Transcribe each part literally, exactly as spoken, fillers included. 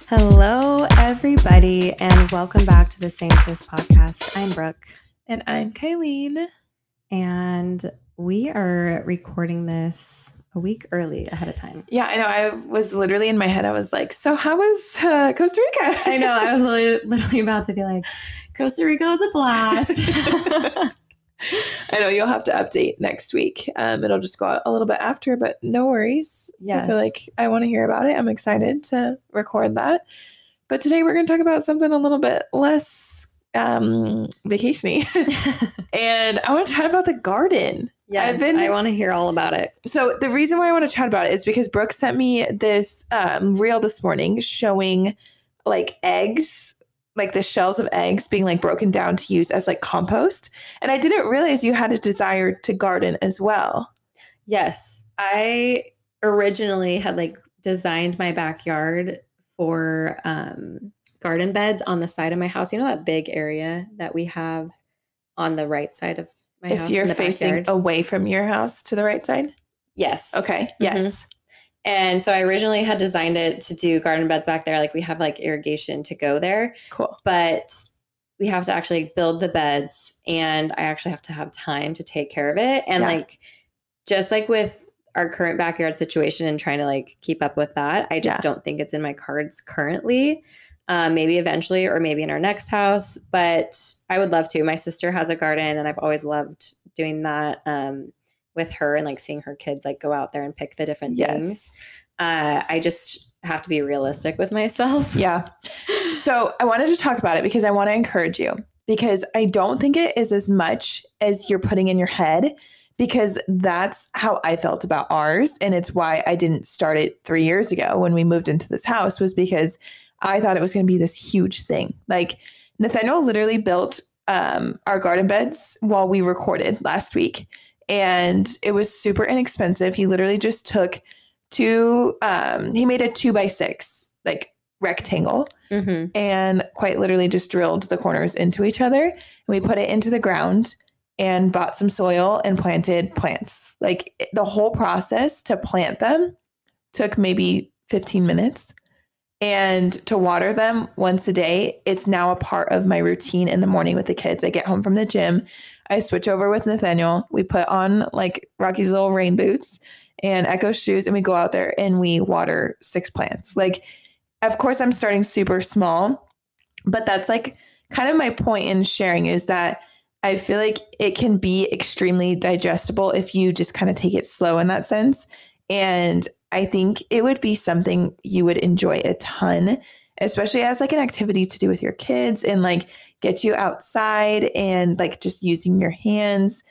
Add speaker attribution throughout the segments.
Speaker 1: Hello, everybody, and welcome back to the Same Sis podcast. I'm Brooke.
Speaker 2: And I'm Kylene.
Speaker 1: And we are recording this a week early ahead of time.
Speaker 2: Yeah, I know. I was literally in my head, I was like, so how was uh, Costa Rica?
Speaker 1: I know. I was literally, literally about to be like, Costa Rica was a blast.
Speaker 2: I know you'll have to update next week. Um, it'll just go out a little bit after, but no worries.
Speaker 1: Yes.
Speaker 2: I feel like I want to hear about it. I'm excited to record that. But today we're going to talk about something a little bit less um, vacation-y. And I want to chat about the garden.
Speaker 1: Yes, I've been, I want to hear all about it.
Speaker 2: So the reason why I want to chat about it is because Brooke sent me this um, reel this morning showing like eggs, like the shells of eggs being like broken down to use as like compost. And I didn't realize you had a desire to garden as well.
Speaker 1: Yes. I originally had like designed my backyard for um, garden beds on the side of my house. You know that big area that we have on the right side of my
Speaker 2: if
Speaker 1: house?
Speaker 2: If you're facing
Speaker 1: backyard?
Speaker 2: away from your house to the right side?
Speaker 1: Yes.
Speaker 2: Okay.
Speaker 1: Mm-hmm.
Speaker 2: Yes.
Speaker 1: And so I originally had designed it to do garden beds back there. Like we have like irrigation to go there.
Speaker 2: Cool.
Speaker 1: But we have to actually build the beds and I actually have to have time to take care of it. And yeah. like, just like with our current backyard situation and trying to like keep up with that, I just yeah. don't think it's in my cards currently. Um, maybe eventually, or maybe in our next house, but I would love to. My sister has a garden and I've always loved doing that. Um, with her and like seeing her kids like go out there and pick the different
Speaker 2: yes.
Speaker 1: things. Uh, I just have to be realistic with myself.
Speaker 2: Yeah. So I wanted to talk about it because I want to encourage you because I don't think it is as much as you're putting in your head because that's how I felt about ours. And it's why I didn't start it three years ago when we moved into this house was because I thought it was going to be this huge thing. Like Nathaniel literally built um, our garden beds while we recorded last week. And it was super inexpensive. He literally just took two, um, he made a two by six, like rectangle mm-hmm. and quite literally just drilled the corners into each other. And we put it into the ground and bought some soil and planted plants. Like the whole process to plant them took maybe fifteen minutes. And to water them once a day, it's now a part of my routine in the morning with the kids. I get home from the gym. I switch over with Nathaniel. We put on like Rocky's little rain boots and Echo shoes and we go out there and we water six plants. Like, of course, I'm starting super small, but that's like kind of my point in sharing is that I feel like it can be extremely digestible if you just kind of take it slow in that sense. And I think it would be something you would enjoy a ton, especially as like an activity to do with your kids and like get you outside and like just using your hands.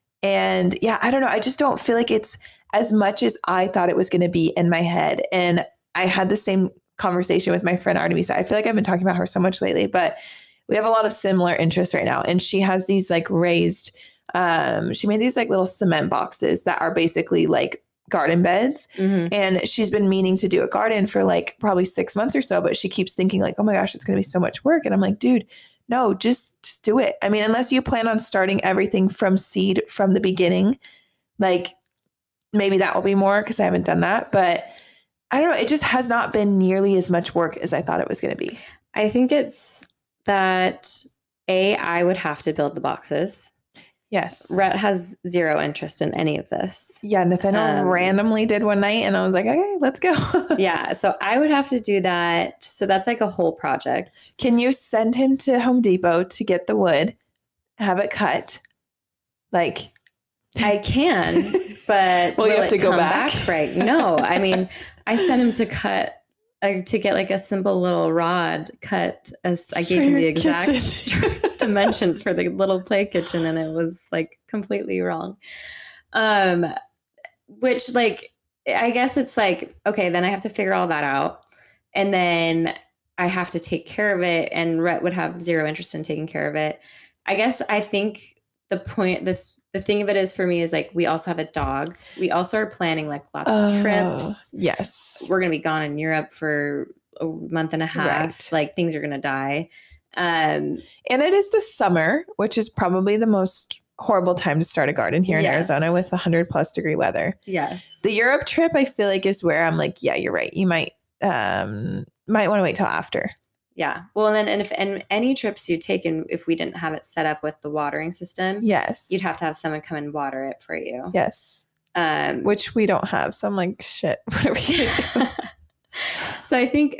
Speaker 2: And yeah, I don't know. I just don't feel like it's as much as I thought it was going to be in my head. And I had the same conversation with my friend Artemisa. I feel like I've been talking about her so much lately, but we have a lot of similar interests right now. And she has these like raised, um, she made these like little cement boxes that are basically like garden beds. Mm-hmm. And she's been meaning to do a garden for like probably six months or so, but she keeps thinking like, oh my gosh, it's going to be so much work. And I'm like, dude, no, just, just do it. I mean, unless you plan on starting everything from seed from the beginning, like maybe that will be more because I haven't done that, but I don't know. It just has not been nearly as much work as I thought it was going to be.
Speaker 1: I think it's that A, I would have to build the boxes.
Speaker 2: Yes.
Speaker 1: Rhett has zero interest in any of this.
Speaker 2: Yeah, Nathaniel um, randomly did one night and I was like, okay, let's go.
Speaker 1: Yeah, so I would have to do that. So that's like a whole project.
Speaker 2: Can you send him to Home Depot to get the wood, have it cut? Like,
Speaker 1: I can, but
Speaker 2: well, you have to go back?
Speaker 1: back right? No, I mean, I sent him to cut uh, to get like a simple little rod cut as I gave him the exact dimensions for the little play kitchen and it was like completely wrong. Um, which like, I guess it's like, okay, then I have to figure all that out. And then I have to take care of it and Rhett would have zero interest in taking care of it. I guess I think the point, the The thing of it is for me is like, we also have a dog. We also are planning like lots of
Speaker 2: uh,
Speaker 1: trips.
Speaker 2: Yes.
Speaker 1: We're going to be gone in Europe for a month and a half. Right. Like things are going to die. Um,
Speaker 2: and it is the summer, which is probably the most horrible time to start a garden here in yes. Arizona with one hundred plus degree weather.
Speaker 1: Yes.
Speaker 2: The Europe trip, I feel like is where I'm like, yeah, you're right. You might um, might want to wait till after.
Speaker 1: Yeah. Well, and then and if and any trips you take, and if we didn't have it set up with the watering system,
Speaker 2: yes,
Speaker 1: you'd have to have someone come and water it for you.
Speaker 2: Yes.
Speaker 1: Um,
Speaker 2: which we don't have. So I'm like, shit, what are we going to do?
Speaker 1: So I think,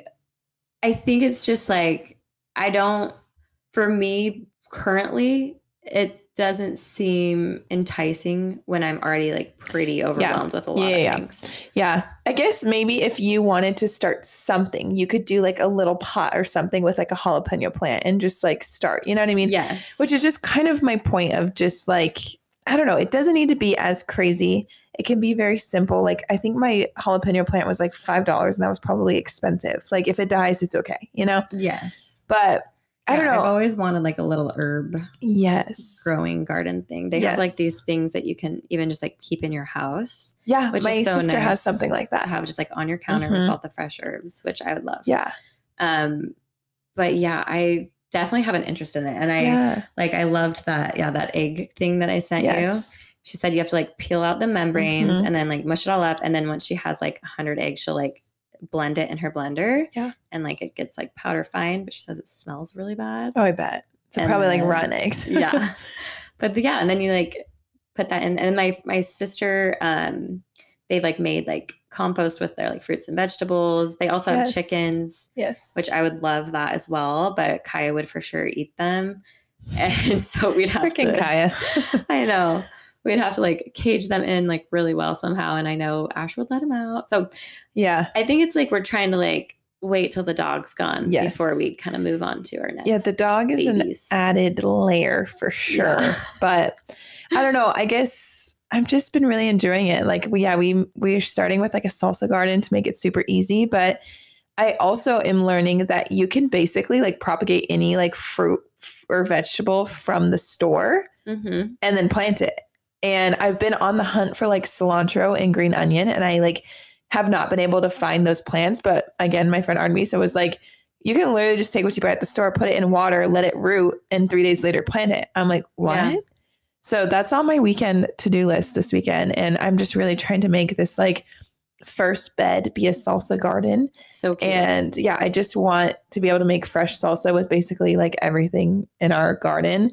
Speaker 1: I think it's just like, I don't, for me currently, it doesn't seem enticing when I'm already like pretty overwhelmed yeah. with a lot
Speaker 2: yeah,
Speaker 1: of
Speaker 2: yeah.
Speaker 1: things.
Speaker 2: Yeah. I guess maybe if you wanted to start something, you could do like a little pot or something with like a jalapeno plant and just like start, you know what I mean?
Speaker 1: Yes.
Speaker 2: Which is just kind of my point of just like, I don't know. It doesn't need to be as crazy. It can be very simple. Like I think my jalapeno plant was like five dollars and that was probably expensive. Like if it dies, it's okay, you know?
Speaker 1: Yes.
Speaker 2: But I
Speaker 1: yeah,
Speaker 2: don't know.
Speaker 1: I've always wanted like a little herb
Speaker 2: yes.
Speaker 1: growing garden thing. They
Speaker 2: yes.
Speaker 1: have like these things that you can even just like keep in your house.
Speaker 2: Yeah.
Speaker 1: Which
Speaker 2: my
Speaker 1: is so
Speaker 2: sister
Speaker 1: nice
Speaker 2: has something like that.
Speaker 1: To have just like on your counter
Speaker 2: mm-hmm.
Speaker 1: with all the fresh herbs, which I would love.
Speaker 2: Yeah.
Speaker 1: Um, but yeah, I definitely have an interest in it. And I
Speaker 2: yeah.
Speaker 1: like, I loved that. Yeah. That egg thing that I sent
Speaker 2: yes.
Speaker 1: you. She said you have to like peel out the membranes
Speaker 2: mm-hmm.
Speaker 1: and then like mush it all up. And then once she has like a hundred eggs, she'll like blend it in her blender.
Speaker 2: Yeah.
Speaker 1: And like it gets like powder fine, but she says it smells really bad.
Speaker 2: Oh, I bet. So and probably then, like rotten eggs.
Speaker 1: yeah. But the, yeah. And then you like put that in. And my, my sister, um, they've like made like compost with their like fruits and vegetables. They also
Speaker 2: yes.
Speaker 1: have chickens.
Speaker 2: Yes.
Speaker 1: Which I would love that as well. But Kaya would for sure eat them. And so we'd have
Speaker 2: Freaking
Speaker 1: to.
Speaker 2: Kaya.
Speaker 1: I know. We'd have to like cage them in like really well somehow. And I know Ash would let him out. So
Speaker 2: yeah,
Speaker 1: I think it's like we're trying to like wait till the dog's gone
Speaker 2: yes.
Speaker 1: before we kind of move on to our next.
Speaker 2: Yeah, the dog is
Speaker 1: babies.
Speaker 2: An added layer for sure. Yeah. But I don't know. I guess I've just been really enjoying it. Like we, yeah, we, we're starting with like a salsa garden to make it super easy. But I also am learning that you can basically like propagate any like fruit or vegetable from the store
Speaker 1: mm-hmm.
Speaker 2: and then plant it. And I've been on the hunt for like cilantro and green onion, and I like have not been able to find those plants. But again, my friend Artemisa was like, you can literally just take what you buy at the store, put it in water, let it root, and three days later plant it. I'm like, what? Yeah. So that's on my weekend to-do list this weekend. And I'm just really trying to make this like first bed be a salsa garden.
Speaker 1: So cute.
Speaker 2: And yeah, I just want to be able to make fresh salsa with basically like everything in our garden.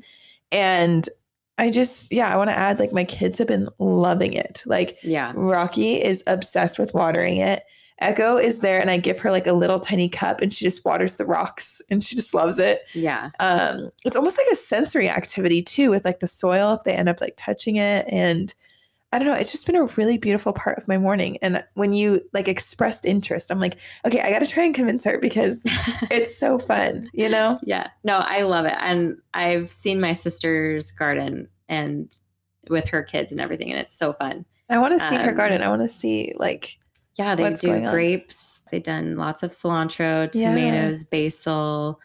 Speaker 2: And I just, yeah, I want to add like my kids have been loving it. Like
Speaker 1: yeah.
Speaker 2: Rocky is obsessed with watering it. Echo is there and I give her like a little tiny cup and she just waters the rocks and she just loves it.
Speaker 1: Yeah.
Speaker 2: Um, it's almost like a sensory activity too with like the soil if they end up like touching it. And I don't know, it's just been a really beautiful part of my morning. And when you like expressed interest, I'm like, okay, I got to try and convince her because it's so fun, you know?
Speaker 1: Yeah, no, I love it. And I've seen my sister's garden and with her kids and everything. And it's so fun.
Speaker 2: I want to see
Speaker 1: um,
Speaker 2: her garden. I want to see like,
Speaker 1: yeah, they do grapes. They've done lots of cilantro, tomatoes, yeah. basil,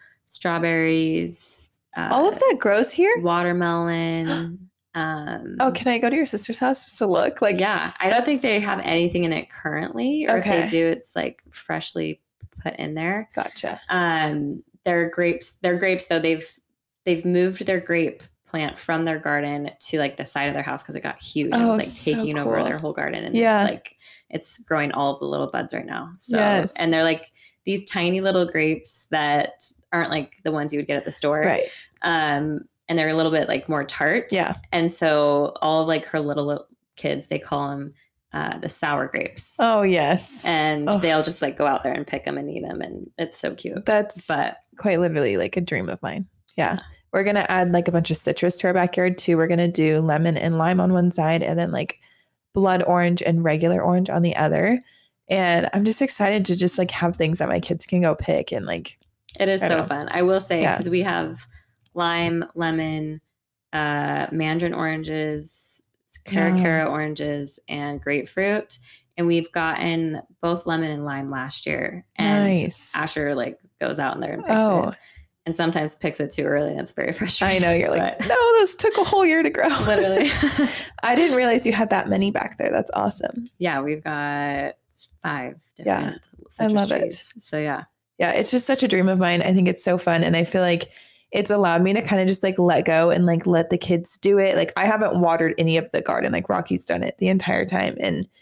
Speaker 1: strawberries.
Speaker 2: Uh, All of that grows here?
Speaker 1: Watermelon. Um,
Speaker 2: oh, can I go to your sister's house just to look? Like,
Speaker 1: yeah, I don't think they have anything in it currently, or
Speaker 2: okay.
Speaker 1: if they do, it's like freshly put in there.
Speaker 2: Gotcha.
Speaker 1: Um, their grapes, their grapes though, they've they've moved their grape plant from their garden to like the side of their house because it got huge.
Speaker 2: Oh,
Speaker 1: it was like
Speaker 2: so
Speaker 1: taking
Speaker 2: cool.
Speaker 1: over their whole garden, and
Speaker 2: yeah.
Speaker 1: it's like it's growing all of the little buds right now. So,
Speaker 2: yes.
Speaker 1: and they're like these tiny little grapes that aren't like the ones you would get at the store,
Speaker 2: right?
Speaker 1: Um. And they're a little bit like more tart.
Speaker 2: Yeah.
Speaker 1: And so all of like her little, little kids, they call them uh, the sour grapes.
Speaker 2: Oh, yes.
Speaker 1: And
Speaker 2: oh.
Speaker 1: they'll just like go out there and pick them and eat them. And it's so cute.
Speaker 2: That's
Speaker 1: but
Speaker 2: quite literally like a dream of mine. Yeah. yeah. We're going to add like a bunch of citrus to our backyard too. We're going to do lemon and lime on one side and then like blood orange and regular orange on the other. And I'm just excited to just like have things that my kids can go pick and like.
Speaker 1: It is so
Speaker 2: know.
Speaker 1: fun. I will say, because
Speaker 2: yeah.
Speaker 1: we have lime, lemon, uh, mandarin oranges, cara
Speaker 2: yeah.
Speaker 1: cara oranges, and grapefruit. And we've gotten both lemon and lime last year. And
Speaker 2: nice.
Speaker 1: Asher like goes out in there and picks
Speaker 2: oh.
Speaker 1: it. And sometimes picks it too early, and it's very frustrating.
Speaker 2: I know, you're like, no, those took a whole year to grow.
Speaker 1: Literally.
Speaker 2: I didn't realize you had that many back there. That's awesome.
Speaker 1: Yeah, we've got five different
Speaker 2: yeah.
Speaker 1: citrus
Speaker 2: I love
Speaker 1: trees.
Speaker 2: it.
Speaker 1: So yeah.
Speaker 2: Yeah, it's just such a dream of mine. I think it's so fun. And I feel like it's allowed me to kind of just like let go and like let the kids do it. Like I haven't watered any of the garden. Like Rocky's done it the entire time. And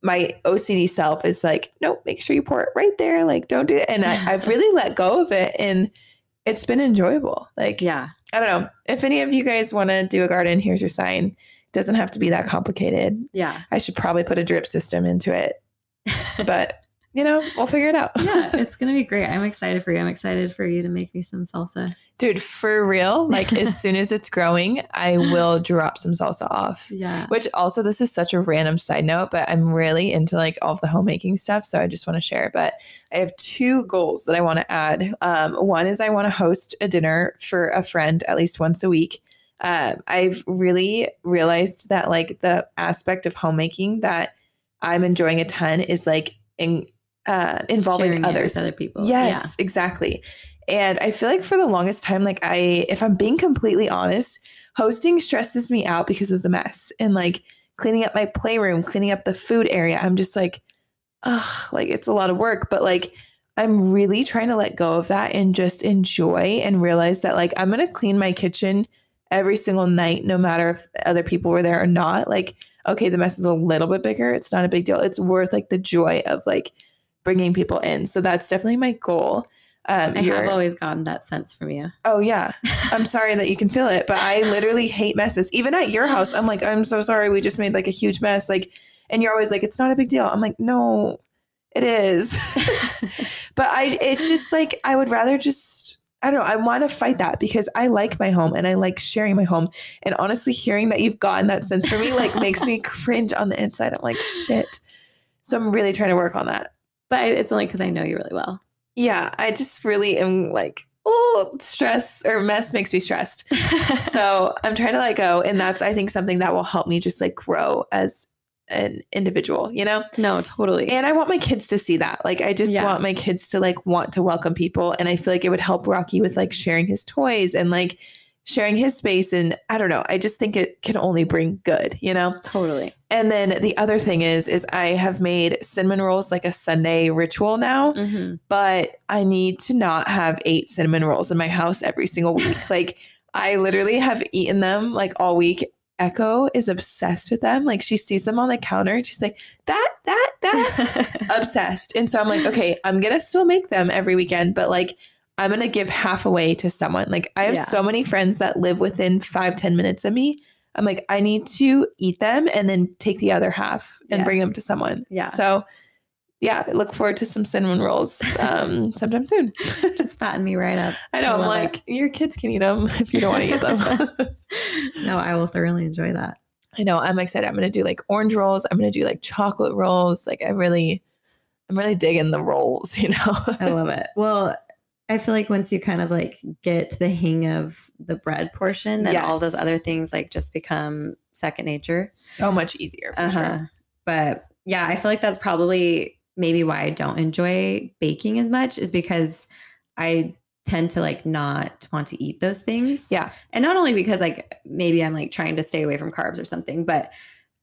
Speaker 2: my O C D self is like, nope, make sure you pour it right there. Like, don't do it. And I, I've really let go of it. And it's been enjoyable. Like,
Speaker 1: yeah,
Speaker 2: I don't know. If any of you guys want to do a garden, here's your sign. It doesn't have to be that complicated.
Speaker 1: Yeah.
Speaker 2: I should probably put a drip system into it. But, you know, we'll figure it out.
Speaker 1: Yeah, it's going to be great. I'm excited for you. I'm excited for you to make me some salsa.
Speaker 2: Dude, for real, like as soon as it's growing, I will drop some salsa off.
Speaker 1: Yeah.
Speaker 2: Which also, this is such a random side note, but I'm really into like all of the homemaking stuff. So I just want to share. But I have two goals that I want to add. Um, one is I want to host a dinner for a friend at least once a week. Uh, I've really realized that like the aspect of homemaking that I'm enjoying a ton is like in, uh, involving
Speaker 1: Sharing
Speaker 2: others.
Speaker 1: other people.
Speaker 2: Yes, yeah. Exactly. And I feel like for the longest time, like I, if I'm being completely honest, hosting stresses me out because of the mess and like cleaning up my playroom, cleaning up the food area. I'm just like, ugh, like it's a lot of work, but like, I'm really trying to let go of that and just enjoy and realize that like, I'm going to clean my kitchen every single night, no matter if other people were there or not. Like, okay, the mess is a little bit bigger. It's not a big deal. It's worth like the joy of like bringing people in. So that's definitely my goal. Um,
Speaker 1: I have always gotten that sense from you.
Speaker 2: Oh, yeah. I'm sorry that you can feel it, but I literally hate messes. Even at your house, I'm like, I'm so sorry. We just made like a huge mess. Like, and you're always like, it's not a big deal. I'm like, no, it is. But I, it's just like, I would rather just, I don't know. I want to fight that because I like my home and I like sharing my home. And honestly, hearing that you've gotten that sense for me, like makes me cringe on the inside. I'm like, shit. So I'm really trying to work on that.
Speaker 1: But it's only because I know you really well.
Speaker 2: Yeah, I just really am like, oh, stress or mess makes me stressed. So I'm trying to let go. And that's, I think, something that will help me just like grow as an individual, you know?
Speaker 1: No, totally.
Speaker 2: And I want my kids to see that. Like, I just yeah. want my kids to like want to welcome people. And I feel like it would help Rocky with like sharing his toys and like sharing his space. And I don't know, I just think it can only bring good, you know?
Speaker 1: Totally.
Speaker 2: And then the other thing is, is I have made cinnamon rolls like a Sunday ritual now, mm-hmm. but I need to not have eight cinnamon rolls in my house every single week. Like I literally have eaten them like all week. Echo is obsessed with them. Like she sees them on the counter and she's like, that, that, that, obsessed. And so I'm like, okay, I'm going to still make them every weekend, but like, I'm going to give half away to someone. Like I have yeah. so many friends that live within five, ten minutes of me. I'm like, I need to eat them and then take the other half and yes. bring them to someone.
Speaker 1: Yeah.
Speaker 2: So yeah, I look forward to some cinnamon rolls um, sometime soon.
Speaker 1: Just fatten me right up.
Speaker 2: I know. I I'm like, it. Your kids can eat them if you don't want to eat them.
Speaker 1: No, I will thoroughly enjoy that.
Speaker 2: I know. I'm excited. I'm going to do like orange rolls. I'm going to do like chocolate rolls. Like I really, I'm really digging the rolls, you know?
Speaker 1: I love it. Well, I feel like once you kind of like get the hang of the bread portion, then yes. all those other things like just become second nature.
Speaker 2: So much easier for uh-huh. sure.
Speaker 1: But yeah, I feel like that's probably maybe why I don't enjoy baking as much is because I tend to like not want to eat those things.
Speaker 2: Yeah.
Speaker 1: And not only because like maybe I'm like trying to stay away from carbs or something, but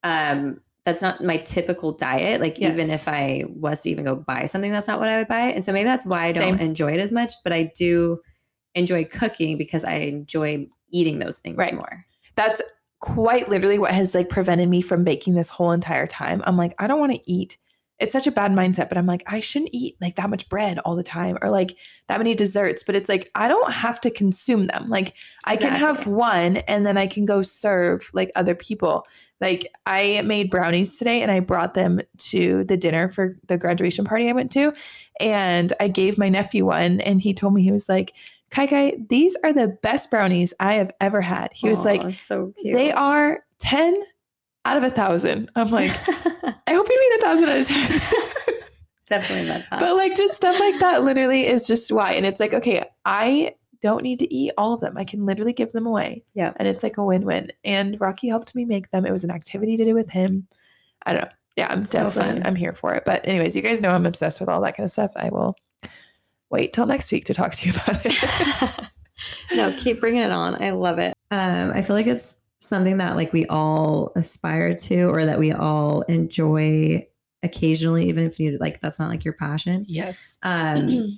Speaker 1: um that's not my typical diet. Like yes. even if I was to even go buy something, that's not what I would buy. And so maybe that's why I don't Same. enjoy it as much, but I do enjoy cooking because I enjoy eating those things right. more.
Speaker 2: That's quite literally what has like prevented me from baking this whole entire time. I'm like, I don't want to eat. It's such a bad mindset, but I'm like, I shouldn't eat like that much bread all the time or like that many desserts, but it's like, I don't have to consume them. Like I exactly. can have one and then I can go serve like other people. Like I made brownies today and I brought them to the dinner for the graduation party I went to. And I gave my nephew one and he told me, he was like, Kai Kai, these are the best brownies I have ever had. He was Aww, like,
Speaker 1: so cute.
Speaker 2: They are ten out of a thousand. I'm like, I hope you mean a thousand out of ten.
Speaker 1: Definitely meant that.
Speaker 2: But like just stuff like that literally is just why. And it's like, okay, I don't need to eat all of them. I can literally give them away.
Speaker 1: Yeah.
Speaker 2: And it's like a win-win. And Rocky helped me make them. It was an activity to do with him. I don't know. Yeah, I'm so definitely, fun. I'm here for it. But anyways, you guys know I'm obsessed with all that kind of stuff. I will wait till next week to talk to you about it.
Speaker 1: No, keep bringing it on. I love it. Um, I feel like it's something that like we all aspire to or that we all enjoy occasionally, even if you like, that's not like your passion.
Speaker 2: Yes.
Speaker 1: Um,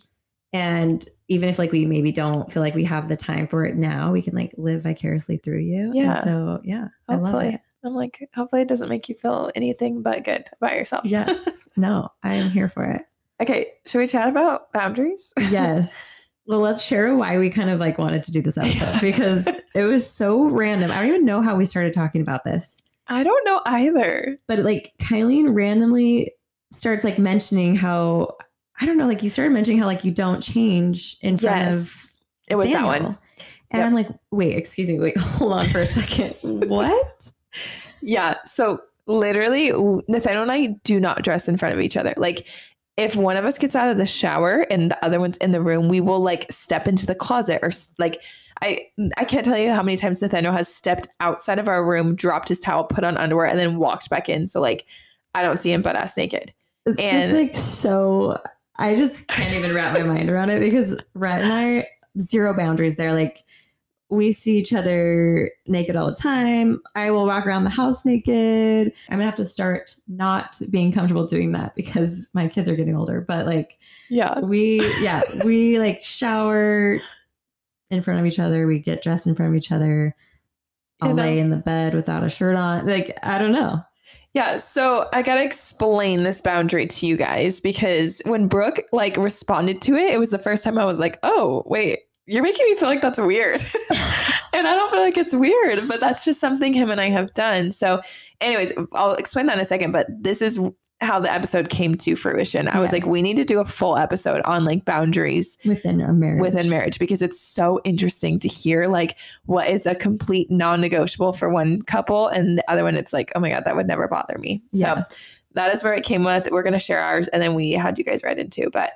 Speaker 1: and even if like we maybe don't feel like we have the time for it now, we can like live vicariously through you.
Speaker 2: Yeah.
Speaker 1: And so yeah,
Speaker 2: Hopefully.
Speaker 1: I love it.
Speaker 2: I'm like, hopefully it doesn't make you feel anything but good about yourself.
Speaker 1: Yes. No, I am here for it.
Speaker 2: Okay. Should we chat about boundaries?
Speaker 1: Yes. Well, let's share why we kind of like wanted to do this episode because it was so random. I don't even know how we started talking about this.
Speaker 2: I don't know either.
Speaker 1: But like Kylene randomly starts like mentioning how, I don't know, like you started mentioning how like you don't change in front
Speaker 2: yes.
Speaker 1: of
Speaker 2: It was
Speaker 1: Daniel.
Speaker 2: that one.
Speaker 1: And yep. I'm like, wait, excuse me. Wait, hold on for a second. What?
Speaker 2: Yeah. So literally Nathaniel and I do not dress in front of each other. Like if one of us gets out of the shower and the other one's in the room, we will like step into the closet or like, I, I can't tell you how many times Nathaniel has stepped outside of our room, dropped his towel, put on underwear, and then walked back in. So like, I don't see him butt ass naked.
Speaker 1: It's and just like, so I just can't even wrap my mind around it because Rhett and I, zero boundaries there. Like we see each other naked all the time. I will walk around the house naked. I'm gonna have to start not being comfortable doing that because my kids are getting older. But like,
Speaker 2: yeah,
Speaker 1: we, yeah, we like shower in front of each other. We get dressed in front of each other. I'll you know. lay in the bed without a shirt on. Like, I don't know.
Speaker 2: Yeah. So I got to explain this boundary to you guys because when Brooke like responded to it, it was the first time I was like, oh, wait, you're making me feel like that's weird. And I don't feel like it's weird, but that's just something him and I have done. So anyways, I'll explain that in a second, but this is how the episode came to fruition. I yes. was like, we need to do a full episode on like boundaries
Speaker 1: within a marriage,
Speaker 2: within marriage, because it's so interesting to hear like what is a complete non-negotiable for one couple. And the other one, it's like, oh my God, that would never bother me. Yes. So that is where it came with. We're going to share ours. And then we had you guys write into, but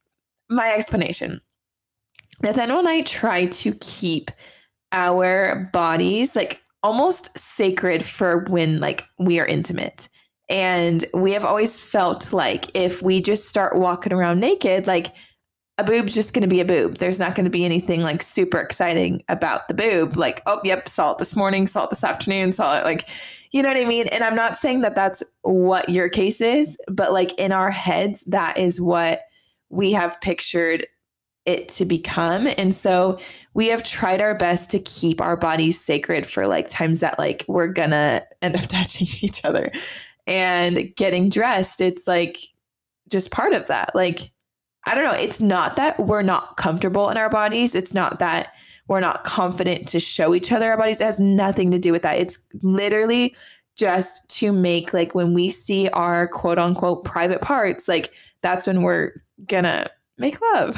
Speaker 2: my explanation, Nathaniel and I try to keep our bodies like almost sacred for when like we are intimate. And we have always felt like if we just start walking around naked, like a boob's just going to be a boob. There's not going to be anything like super exciting about the boob. Like, oh, yep, saw it this morning, saw it this afternoon, saw it like, you know what I mean? And I'm not saying that that's what your case is, but like in our heads, that is what we have pictured it to become. And so we have tried our best to keep our bodies sacred for like times that like we're going to end up touching each other. And getting dressed, it's like just part of that. Like, I don't know. It's not that we're not comfortable in our bodies. It's not that we're not confident to show each other our bodies. It has nothing to do with that. It's literally just to make like when we see our quote unquote private parts, like that's when we're gonna make love.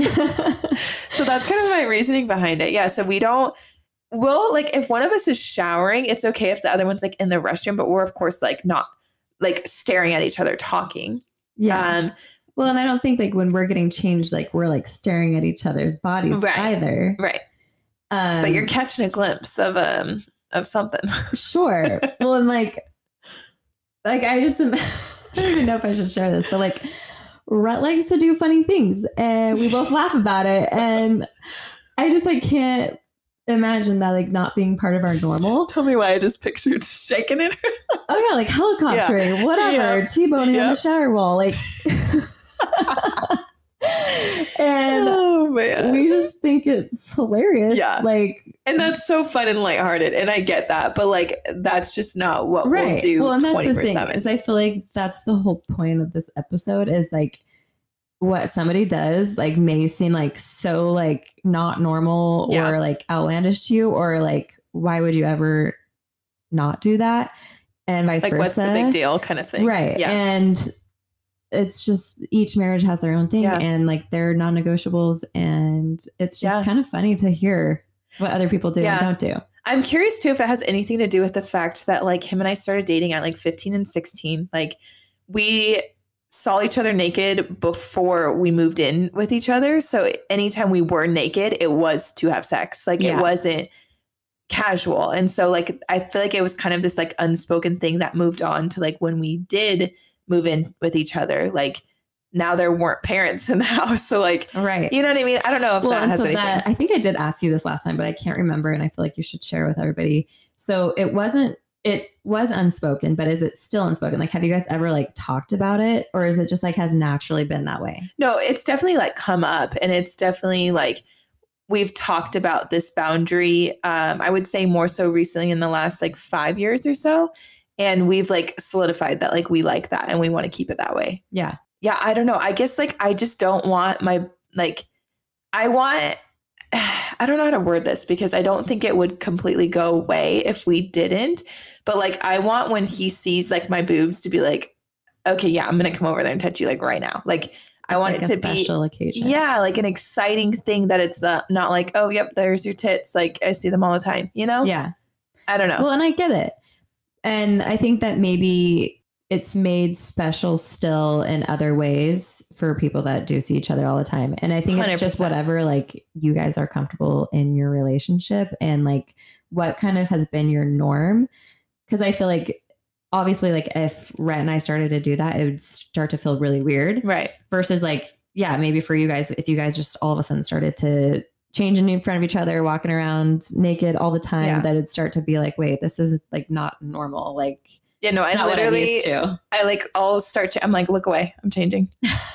Speaker 2: So that's kind of my reasoning behind it. Yeah. So we don't, we'll like if one of us is showering, it's okay if the other one's like in the restroom, but we're of course like not like staring at each other talking.
Speaker 1: Yeah. Um, well, and I don't think like when we're getting changed, like we're like staring at each other's bodies
Speaker 2: right,
Speaker 1: either.
Speaker 2: Right.
Speaker 1: Um,
Speaker 2: but you're catching a glimpse of um of something.
Speaker 1: Sure. Well, and like, like I just I don't even know if I should share this, but like Rhett likes to do funny things and we both laugh about it. And I just like can't imagine that like not being part of our normal.
Speaker 2: Tell me why I just pictured shaking it.
Speaker 1: Oh yeah, like helicoptering, yeah. whatever, yeah. T-boning yep. on the shower wall, like. And
Speaker 2: oh man,
Speaker 1: we just think it's hilarious.
Speaker 2: Yeah,
Speaker 1: like,
Speaker 2: and that's so fun and lighthearted, and I get that, but like that's just not what
Speaker 1: right.
Speaker 2: we'll do.
Speaker 1: Well, and that's
Speaker 2: twenty-four
Speaker 1: the thing
Speaker 2: seven.
Speaker 1: Is I feel like that's the whole point of this episode is like what somebody does like may seem like so like not normal yeah. or like outlandish to you, or like why would you ever not do that, and vice
Speaker 2: like,
Speaker 1: versa.
Speaker 2: What's the big deal, kind of thing,
Speaker 1: right?
Speaker 2: Yeah,
Speaker 1: and it's just each marriage has their own thing, yeah. and like they're non-negotiables, and it's just yeah. kind of funny to hear what other people do yeah. and don't do.
Speaker 2: I'm curious too if it has anything to do with the fact that like him and I started dating at like fifteen and sixteen. Like we saw each other naked before we moved in with each other. So anytime we were naked, it was to have sex. Like yeah. it wasn't casual. And so like I feel like it was kind of this like unspoken thing that moved on to like when we did move in with each other, like now there weren't parents in the house. So like,
Speaker 1: right.
Speaker 2: you know what I mean? I don't know if
Speaker 1: well,
Speaker 2: that has
Speaker 1: so
Speaker 2: anything.
Speaker 1: That, I think I did ask you this last time, but I can't remember. And I feel like you should share with everybody. So it wasn't, it was unspoken, but is it still unspoken? Like, have you guys ever like talked about it, or is it just like has naturally been that way?
Speaker 2: No, it's definitely like come up, and it's definitely like we've talked about this boundary. Um, I would say more so recently in the last like five years or so. And we've like solidified that like we like that and we want to keep it that way.
Speaker 1: Yeah.
Speaker 2: Yeah. I don't know. I guess like I just don't want my like I want I don't know how to word this because I don't think it would completely go away if we didn't. But like I want when he sees like my boobs to be like, okay, yeah, I'm gonna come over there and touch you like right now. Like I want
Speaker 1: like
Speaker 2: it to
Speaker 1: a special
Speaker 2: be
Speaker 1: occasion.
Speaker 2: Yeah, like an exciting thing that it's not, not like, oh, yep, there's your tits. Like I see them all the time, you know?
Speaker 1: Yeah.
Speaker 2: I don't know.
Speaker 1: Well, and I get it. And I think that maybe it's made special still in other ways for people that do see each other all the time. And I think it's one hundred percent just whatever, like you guys are comfortable in your relationship and like what kind of has been your norm. Cause I feel like obviously like if Rhett and I started to do that, it would start to feel really weird.
Speaker 2: Right.
Speaker 1: Versus like, yeah, maybe for you guys, if you guys just all of a sudden started to change in front of each other, walking around naked all the time, yeah. that it'd start to be like, wait, this is like not normal. Like,
Speaker 2: yeah, no, I literally, I like, I'll start, to, I'm like, look away, I'm changing.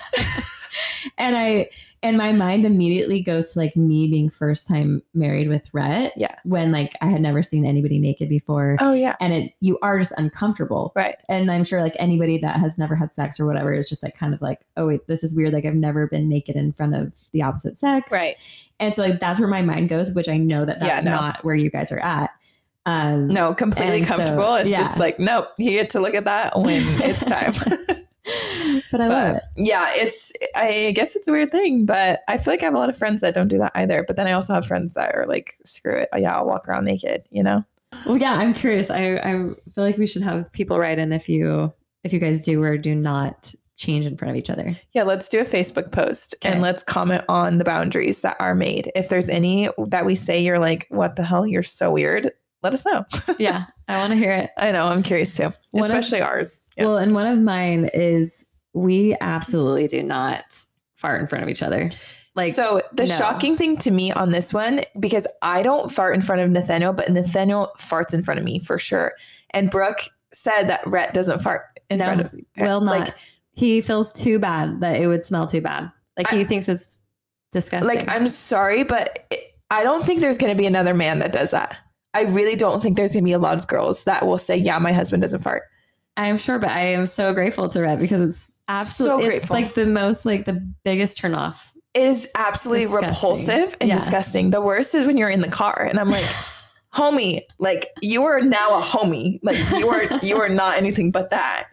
Speaker 1: and I, and my mind immediately goes to like me being first time married with Rhett.
Speaker 2: Yeah.
Speaker 1: When like I had never seen anybody naked before.
Speaker 2: Oh yeah.
Speaker 1: And it, you are just uncomfortable.
Speaker 2: Right.
Speaker 1: And I'm sure like anybody that has never had sex or whatever is just like kind of like, oh wait, this is weird. Like I've never been naked in front of the opposite sex.
Speaker 2: Right.
Speaker 1: And so like, that's where my mind goes, which I know that that's yeah, no. not where you guys are at. Um,
Speaker 2: no, completely comfortable. So, it's yeah. just like, nope, you get to look at that when it's time.
Speaker 1: But I but, love it.
Speaker 2: Yeah, it's, I guess it's a weird thing, but I feel like I have a lot of friends that don't do that either. But then I also have friends that are like, screw it. Yeah, I'll walk around naked, you know?
Speaker 1: Well, yeah, I'm curious. I, I feel like we should have people write in if you, if you guys do or do not change in front of each other.
Speaker 2: Yeah, let's do a Facebook post okay. and let's comment on the boundaries that are made. If there's any that we say you're like, what the hell? You're so weird. Let us know.
Speaker 1: Yeah, I want to hear it.
Speaker 2: I know. I'm curious too, one especially
Speaker 1: of,
Speaker 2: ours.
Speaker 1: Yeah. Well, and one of mine is we absolutely do not fart in front of each other. Like,
Speaker 2: so the no. shocking thing to me on this one, because I don't fart in front of Nathaniel, but Nathaniel farts in front of me for sure. And Brooke said that Rhett doesn't fart in no, front of me.
Speaker 1: Will not.
Speaker 2: Like,
Speaker 1: he feels too bad that it would smell too bad. Like I, he thinks it's disgusting.
Speaker 2: Like, I'm sorry, but it, I don't think there's going to be another man that does that. I really don't think there's going to be a lot of girls that will say, yeah, my husband doesn't fart.
Speaker 1: I'm sure, but I am so grateful to Rhett because it's absolutely, so it's like the most, like the biggest turn off.
Speaker 2: It is absolutely disgusting. Repulsive and yeah. disgusting. The worst is when you're in the car and I'm like, homie, like you are now a homie. Like you are, you are not anything but that.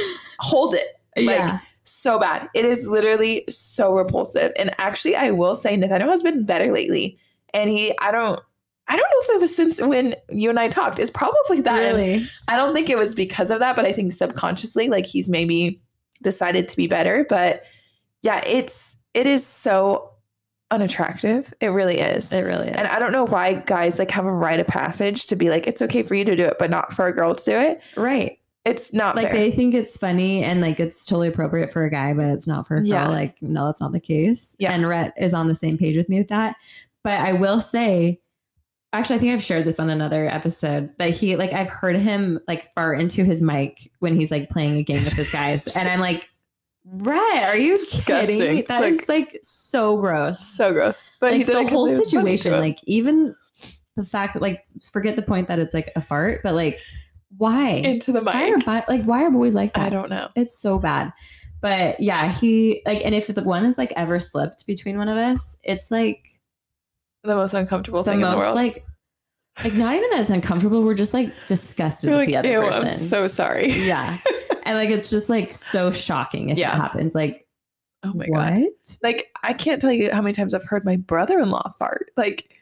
Speaker 2: Hold it. Like yeah. so bad. It is literally so repulsive. And actually I will say Nathaniel has been better lately. And he, I don't, I don't know if it was since when you and I talked. It's probably that.
Speaker 1: Really?
Speaker 2: I don't think it was because of that, but I think subconsciously, like he's maybe decided to be better. But yeah, it's it is so unattractive. It really is.
Speaker 1: It really is.
Speaker 2: And I don't know why guys like have a rite of passage to be like, it's okay for you to do it, but not for a girl to do it.
Speaker 1: Right.
Speaker 2: It's not
Speaker 1: like
Speaker 2: fair.
Speaker 1: They think it's funny and like it's totally appropriate for a guy, but it's not for a girl.
Speaker 2: Yeah.
Speaker 1: Like, no, that's not the case.
Speaker 2: Yeah.
Speaker 1: And Rhett is on the same page with me with that. But I will say, actually, I think I've shared this on another episode that he like I've heard him like fart into his mic when he's like playing a game with his guys. And I'm like, Rhett, are you
Speaker 2: disgusting.
Speaker 1: Kidding me? That
Speaker 2: like,
Speaker 1: is like so gross.
Speaker 2: So gross. But
Speaker 1: like,
Speaker 2: he did
Speaker 1: the whole situation,
Speaker 2: like
Speaker 1: even the fact that like forget the point that it's like a fart, but like why?
Speaker 2: Into the mic.
Speaker 1: Why are, like why are boys like that?
Speaker 2: I don't know.
Speaker 1: It's so bad. But yeah, he like and if the one is like ever slipped between one of us, it's like
Speaker 2: the most uncomfortable
Speaker 1: the
Speaker 2: thing
Speaker 1: most,
Speaker 2: in the world.
Speaker 1: Like, like not even that it's uncomfortable. We're just like disgusted
Speaker 2: You're
Speaker 1: with
Speaker 2: like,
Speaker 1: the other
Speaker 2: ew,
Speaker 1: person.
Speaker 2: I'm so sorry.
Speaker 1: Yeah. And like, it's just like so shocking if
Speaker 2: yeah.
Speaker 1: it happens. Like,
Speaker 2: oh my
Speaker 1: what?
Speaker 2: God. Like, I can't tell you how many times I've heard my brother-in-law fart. Like,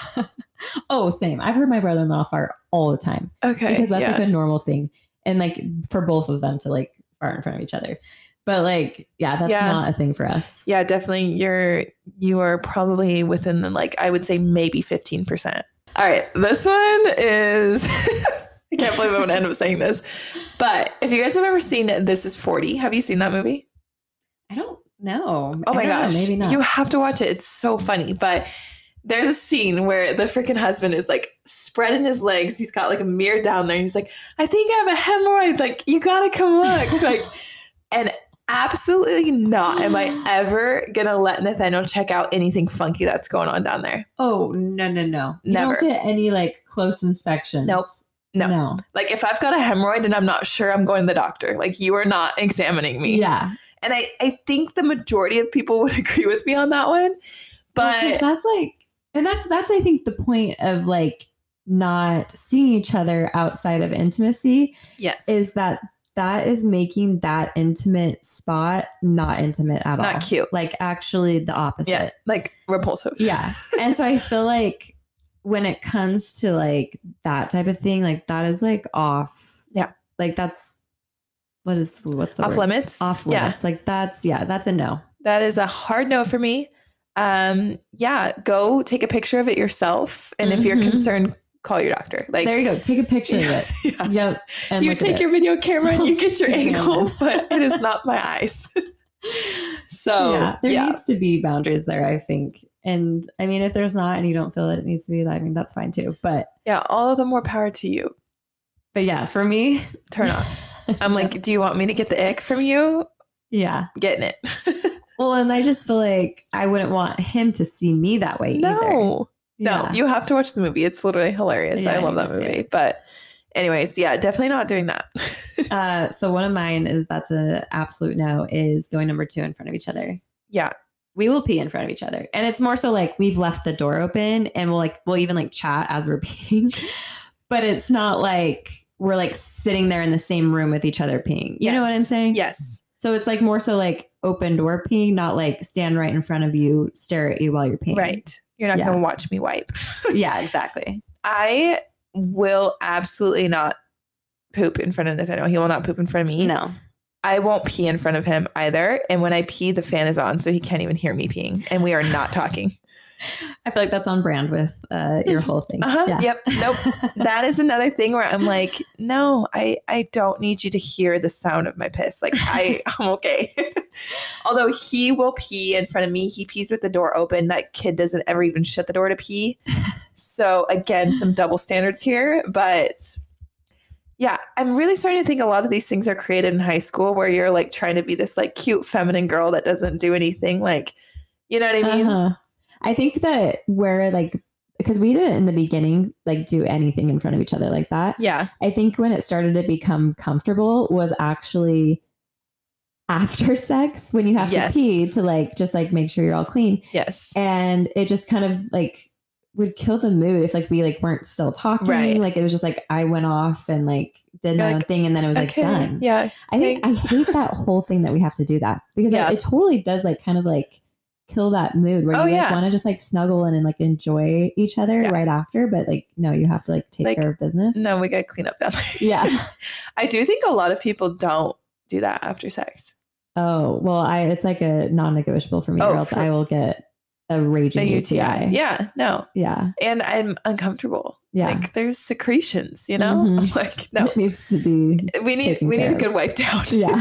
Speaker 1: oh, same. I've heard my brother-in-law fart all the time.
Speaker 2: Okay.
Speaker 1: Because that's
Speaker 2: yeah.
Speaker 1: like a normal thing. And like for both of them to like fart in front of each other. But like, yeah, that's yeah. not a thing for us.
Speaker 2: Yeah, definitely. You're, you are probably within the, like, I would say maybe fifteen percent. All right. This one is, I can't believe I'm going to end up saying this, but if you guys have ever seen This Is forty, have you seen that movie?
Speaker 1: I don't know.
Speaker 2: Oh my gosh.
Speaker 1: Know, maybe not.
Speaker 2: You have to watch it. It's so funny. But there's a scene where the freaking husband is like spreading his legs. He's got like a mirror down there. And he's like, I think I have a hemorrhoid. Like, you got to come look. Like, and Absolutely not. Am I ever going to let Nathaniel check out anything funky that's going on down there?
Speaker 3: Oh, no, no, no. You
Speaker 2: Never.
Speaker 3: don't get any like close inspections.
Speaker 2: Nope. No.
Speaker 3: No.
Speaker 2: Like if I've got a hemorrhoid and I'm not sure, I'm going to the doctor. Like you are not examining me.
Speaker 3: Yeah.
Speaker 2: And I, I think the majority of people would agree with me on that one. But
Speaker 3: well, that's like, and that's, that's, I think the point of like not seeing each other outside of intimacy.
Speaker 2: Yes.
Speaker 3: Is that that is making that intimate spot not intimate at
Speaker 2: not
Speaker 3: all.
Speaker 2: Not cute.
Speaker 3: Like actually the opposite.
Speaker 2: Yeah. Like repulsive.
Speaker 3: Yeah. And so I feel like when it comes to like that type of thing, like that is like off.
Speaker 2: Yeah.
Speaker 3: Like that's, what is, what's the
Speaker 2: off
Speaker 3: word?
Speaker 2: limits?
Speaker 3: Off limits. Yeah. Like that's, yeah, that's a no.
Speaker 2: That is a hard no for me. Um, yeah. Go take a picture of it yourself. And mm-hmm. if you're concerned, call your doctor. Like
Speaker 3: there you go. Take a picture of it.
Speaker 2: Yeah.
Speaker 3: Yep. And
Speaker 2: you take your video camera
Speaker 3: so,
Speaker 2: and you get your angle, but it is not my eyes. So
Speaker 3: yeah, there
Speaker 2: yeah.
Speaker 3: needs to be boundaries there, I think. And I mean, if there's not, and you don't feel that it needs to be, I mean, that's fine too. But
Speaker 2: yeah, all of the more power to you.
Speaker 3: But yeah, for me,
Speaker 2: turn off. I'm like, do you want me to get the ick from you?
Speaker 3: Yeah.
Speaker 2: Getting it.
Speaker 3: Well, and I just feel like I wouldn't want him to see me that way
Speaker 2: no.
Speaker 3: either.
Speaker 2: No,
Speaker 3: yeah.
Speaker 2: you have to watch the movie. It's literally hilarious.
Speaker 3: Yeah,
Speaker 2: I love that movie. It. But anyways, yeah, definitely not doing that.
Speaker 3: uh, so one of mine is that's an absolute no is going number two in front of each other.
Speaker 2: Yeah.
Speaker 3: We will pee in front of each other. And it's more so like we've left the door open and we'll like, we'll even like chat as we're peeing. But it's not like we're like sitting there in the same room with each other peeing. You
Speaker 2: yes.
Speaker 3: know what I'm saying?
Speaker 2: Yes.
Speaker 3: So it's like more so like open door peeing, not like stand right in front of you, stare at you while you're peeing.
Speaker 2: Right. You're not yeah. going to watch me wipe.
Speaker 3: Yeah, exactly.
Speaker 2: I will absolutely not poop in front of Nathaniel. He will not poop in front of me.
Speaker 3: No.
Speaker 2: I won't pee in front of him either. And when I pee, the fan is on, so he can't even hear me peeing. And we are not talking.
Speaker 3: I feel like that's on brand with uh, your whole thing.
Speaker 2: Uh-huh.
Speaker 3: Yeah.
Speaker 2: Yep. Nope. That is another thing where I'm like, no, I, I don't need you to hear the sound of my piss. Like I, I'm okay. Although he will pee in front of me. He pees with the door open. That kid doesn't ever even shut the door to pee. So again, some double standards here. But yeah, I'm really starting to think a lot of these things are created in high school where you're like trying to be this like cute feminine girl that doesn't do anything. Like, you know what I mean?
Speaker 3: Uh-huh. I think that where like, because we didn't in the beginning, like do anything in front of each other like that.
Speaker 2: Yeah.
Speaker 3: I think when it started to become comfortable was actually after sex when you have
Speaker 2: yes.
Speaker 3: to pee to like, just like make sure you're all clean.
Speaker 2: Yes.
Speaker 3: And it just kind of like would kill the mood if like we like weren't still talking.
Speaker 2: Right.
Speaker 3: Like it was just like, I went off and like did
Speaker 2: you're
Speaker 3: my
Speaker 2: like,
Speaker 3: own thing and then it was
Speaker 2: okay,
Speaker 3: like done.
Speaker 2: Yeah.
Speaker 3: I think
Speaker 2: thanks.
Speaker 3: I hate that whole thing that we have to do that because
Speaker 2: yeah.
Speaker 3: it, it totally does like kind of like kill that mood where
Speaker 2: oh,
Speaker 3: you like
Speaker 2: yeah.
Speaker 3: want to just like snuggle in and like enjoy each other
Speaker 2: yeah.
Speaker 3: right after, but like no, you have to like take
Speaker 2: like,
Speaker 3: care of business.
Speaker 2: No, we gotta clean up down there.
Speaker 3: Yeah.
Speaker 2: I do think a lot of people don't do that after sex.
Speaker 3: Oh well, I it's like a non-negotiable for me,
Speaker 2: oh,
Speaker 3: or else
Speaker 2: for,
Speaker 3: I will get a raging
Speaker 2: a
Speaker 3: U T I.
Speaker 2: Yeah, no.
Speaker 3: Yeah.
Speaker 2: And I'm uncomfortable.
Speaker 3: Yeah.
Speaker 2: Like there's secretions, you know?
Speaker 3: Mm-hmm.
Speaker 2: I'm like, no.
Speaker 3: It needs to be
Speaker 2: we need we need a good wipe down.
Speaker 3: Yeah.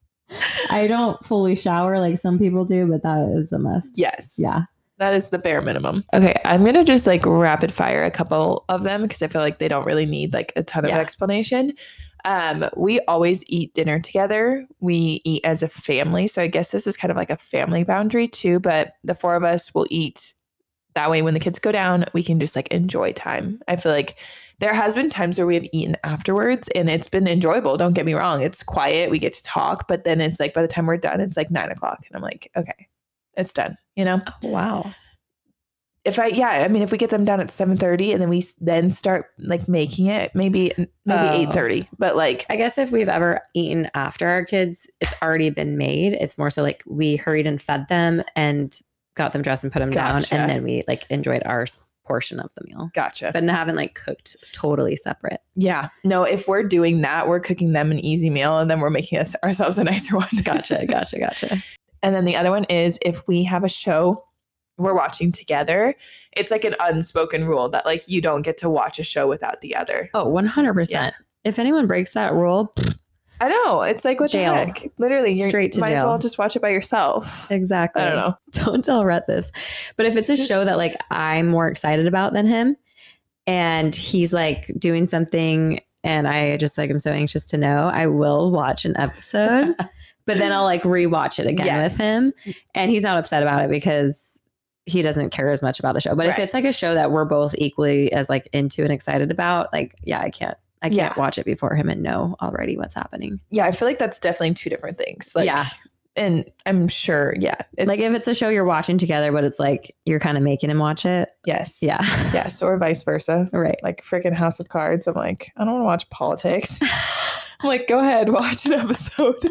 Speaker 3: I don't fully shower like some people do, but that is a must.
Speaker 2: Yes.
Speaker 3: Yeah.
Speaker 2: That is the bare minimum. Okay. I'm going to just like rapid fire a couple of them because I feel like they don't really need like a ton of
Speaker 3: yeah.
Speaker 2: explanation. Um, we always eat dinner together. We eat as a family. So I guess this is kind of like a family boundary too, but the four of us will eat that way. When the kids go down, we can just like enjoy time. I feel like there has been times where we have eaten afterwards and it's been enjoyable. Don't get me wrong. It's quiet. We get to talk, but then it's like, by the time we're done, it's like nine o'clock. And I'm like, okay, it's done. You know?
Speaker 3: Oh, wow.
Speaker 2: If I, yeah, I mean, if we get them down at seven thirty and then we then start like making it, maybe, maybe
Speaker 1: Oh.
Speaker 2: eight thirty, but like,
Speaker 1: I guess if we've ever eaten after our kids, it's already been made. It's more so like we hurried and fed them and got them dressed and put them
Speaker 2: Gotcha.
Speaker 1: down. And then we like enjoyed our s- portion of the meal,
Speaker 2: gotcha.
Speaker 1: but haven't like cooked totally separate.
Speaker 2: Yeah, no, if we're doing that, we're cooking them an easy meal and then we're making us ourselves a nicer one.
Speaker 1: Gotcha. Gotcha. Gotcha.
Speaker 2: And then the other one is if we have a show we're watching together, it's like an unspoken rule that like you don't get to watch a show without the other.
Speaker 1: Oh, one hundred percent. If anyone breaks that rule,
Speaker 2: I know. It's like what
Speaker 1: Jail.
Speaker 2: the heck? Literally, you
Speaker 1: Straight to
Speaker 2: might as
Speaker 1: jail.
Speaker 2: well just watch it by yourself.
Speaker 1: exactly.
Speaker 2: I don't know.
Speaker 1: Don't tell Rhett this. But if it's a show that like I'm more excited about than him and he's like doing something and I just like I'm so anxious to know, I will watch an episode. but then I'll like rewatch it again
Speaker 2: Yes.
Speaker 1: with him. And he's not upset about it because he doesn't care as much about the show. But if
Speaker 2: Right.
Speaker 1: it's like a show that we're both equally as like into and excited about, like, yeah, I can't, I can't
Speaker 2: Yeah.
Speaker 1: watch it before him and know already what's happening.
Speaker 2: Yeah, I feel like that's definitely two different things. Like,
Speaker 1: Yeah.
Speaker 2: and I'm sure, yeah. It's,
Speaker 1: Like if it's a show you're watching together, but it's like you're kind of making him watch it.
Speaker 2: yes.
Speaker 1: Yeah.
Speaker 2: Yes. Or vice versa.
Speaker 1: Right.
Speaker 2: Like freaking House of Cards. I'm like, I don't want to watch politics. I'm like, go ahead, watch an episode.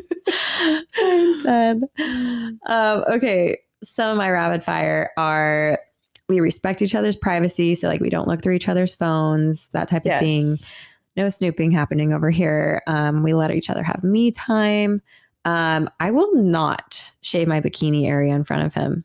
Speaker 1: I'm dead. Um, okay. Some of my rapid fire are we respect each other's privacy. So like we don't look through each other's phones, that type of thing.
Speaker 2: Yes.
Speaker 1: No snooping happening over here. Um, we let each other have me time. Um, I will not shave my bikini area in front of him.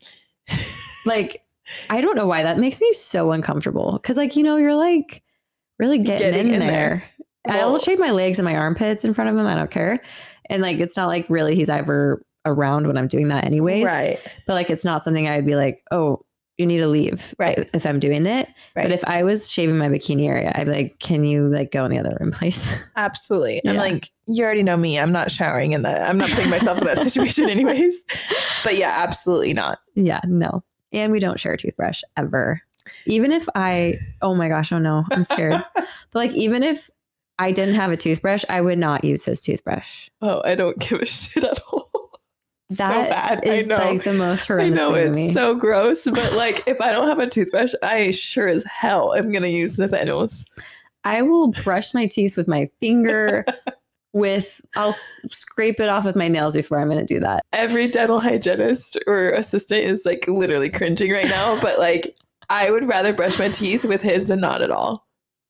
Speaker 1: Like, I don't know why that makes me so uncomfortable. Cause like, you know, you're like really getting,
Speaker 2: Getting
Speaker 1: in,
Speaker 2: in
Speaker 1: there.
Speaker 2: there.
Speaker 1: I'll
Speaker 2: Well-
Speaker 1: shave my legs and my armpits in front of him. I don't care. And like, it's not like really he's ever around when I'm doing that anyways.
Speaker 2: Right.
Speaker 1: But like, it's not something I'd be like, oh, you need to leave.
Speaker 2: Right.
Speaker 1: If I'm doing it.
Speaker 2: Right.
Speaker 1: But if I was shaving my bikini area, I'd be like, can you like go in the other room, please?
Speaker 2: Absolutely. I'm
Speaker 1: Yeah.
Speaker 2: like, you already know me. I'm not showering in that. I'm not putting myself in that situation anyways. But yeah, absolutely not.
Speaker 1: Yeah, no. And we don't share a toothbrush ever. Even if I, oh my gosh, oh no, I'm scared. But like, even if I didn't have a toothbrush, I would not use his toothbrush.
Speaker 2: Oh, I don't give a shit at all.
Speaker 1: That
Speaker 2: so bad.
Speaker 1: is
Speaker 2: I know.
Speaker 1: like the most
Speaker 2: I
Speaker 1: horrendous
Speaker 2: know
Speaker 1: thing to
Speaker 2: it's
Speaker 1: me.
Speaker 2: so gross, but like if I don't have a toothbrush, I sure as hell am gonna use Nathaniel's.
Speaker 1: I will brush my teeth with my finger. With I'll s- scrape it off with my nails before I'm going to do that.
Speaker 2: Every dental hygienist or assistant is like literally cringing right now, but like I would rather brush my teeth with his than not at all.